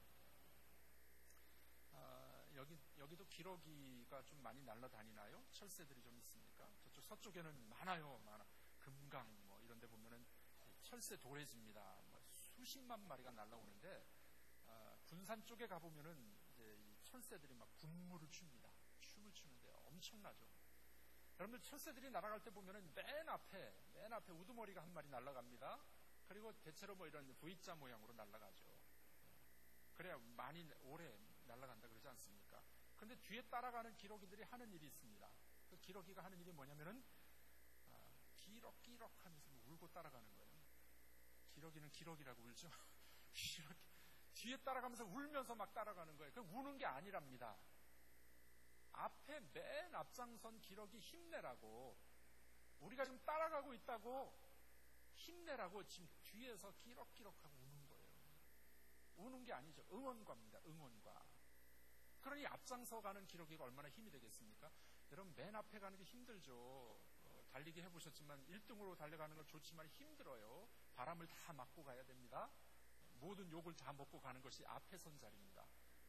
아, 여기, 여기도 기러기가 좀 많이 날아다니나요? 철새들이 좀 있습니까? 저쪽 서쪽에는 많아요. 많아. 금강 뭐 이런 데 보면은 철새 도래지입니다. 뭐 수십만 마리가 날아오는데, 아, 군산 쪽에 가보면은 이제 이 철새들이 막 군무를 춥니다. 춤을 추는데 엄청나죠. 여러분들, 철새들이 날아갈 때 보면은 맨 앞에, 맨 앞에 우두머리가 한 마리 날아갑니다. 그리고 대체로 뭐 이런 V자 모양으로 날아가죠. 그래야 많이 오래 날아간다 그러지 않습니까? 그런데 뒤에 따라가는 기러기들이 하는 일이 있습니다. 그 기러기가 하는 일이 뭐냐면은, 아, 기럭기럭 하면서 울고 따라가는 거예요. 기러기는 기러기라고 울죠. 기러기. 뒤에 따라가면서 울면서 막 따라가는 거예요. 그 우는 게 아니랍니다. 앞에 맨 앞장선 기러기 힘내라고, 우리가 지금 따라가고 있다고 힘내라고 지금 뒤에서 기럭기럭하고 우는 거예요. 우는 게 아니죠. 응원과입니다. 응원과. 그러니 앞장서 가는 기러기가 얼마나 힘이 되겠습니까? 여러분, 맨 앞에 가는 게 힘들죠. 어, 달리기 해보셨지만 일 등으로 달려가는 건 좋지만 힘들어요. 바람을 다 맞고 가야 됩니다. 모든 욕을 다 먹고 가는 것이 앞에 선 자리입니다.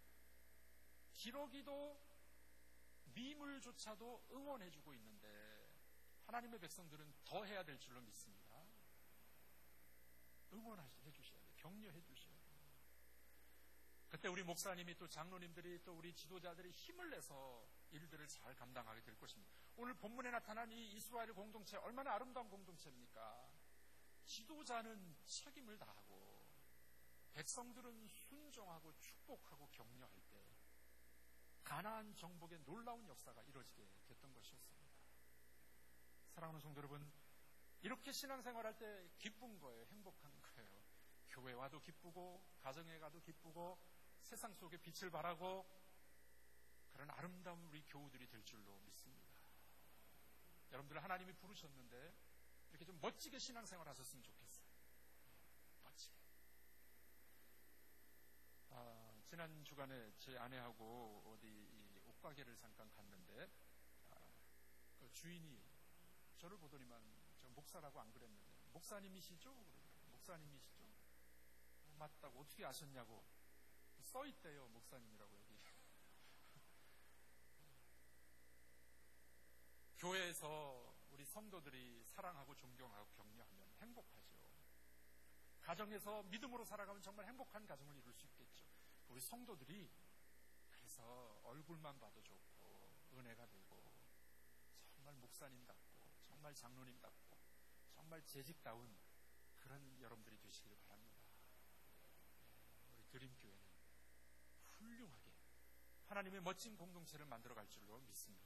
기러기도 미물조차도 응원해주고 있는데 하나님의 백성들은 더 해야 될 줄로 믿습니다. 응원해 주셔야 돼요. 격려해 주셔야 돼요. 그때 우리 목사님이 또 장로님들이 또 우리 지도자들이 힘을 내서 일들을 잘 감당하게 될 것입니다. 오늘 본문에 나타난 이 이스라엘 공동체, 얼마나 아름다운 공동체입니까? 지도자는 책임을 다하고 백성들은 순종하고 축복하고 격려할 때 가나안 정복의 놀라운 역사가 이루어지게 됐던 것이었습니다. 사랑하는 성도 여러분, 이렇게 신앙생활할 때 기쁜 거예요. 행복한 거예요. 교회 와도 기쁘고 가정에 가도 기쁘고 세상 속에 빛을 발하고 그런 아름다운 우리 교우들이 될 줄로 믿습니다. 여러분들, 하나님이 부르셨는데 이렇게 좀 멋지게 신앙생활 하셨으면 좋겠어요. 멋지게. 아, 지난 주간에 제 아내하고 어디 이 옷가게를 잠깐 갔는데, 아, 그 주인이 저를 보더니만, 저 목사라고 안 그랬는데, 목사님이시죠? 목사님이시죠? 맞다고. 어떻게 아셨냐고. 써있대요, 목사님이라고 여기. 교회에서 우리 성도들이 사랑하고 존경하고 격려하면 행복하죠. 가정에서 믿음으로 살아가면 정말 행복한 가정을 이룰 수 있겠죠. 우리 성도들이 그래서 얼굴만 봐도 좋고 은혜가 되고 정말 목사님답고 정말 장로님답고 정말 재직다운 그런 여러분들이 되시길 바랍니다. 우리 드림교회는 훌륭하게 하나님의 멋진 공동체를 만들어갈 줄로 믿습니다.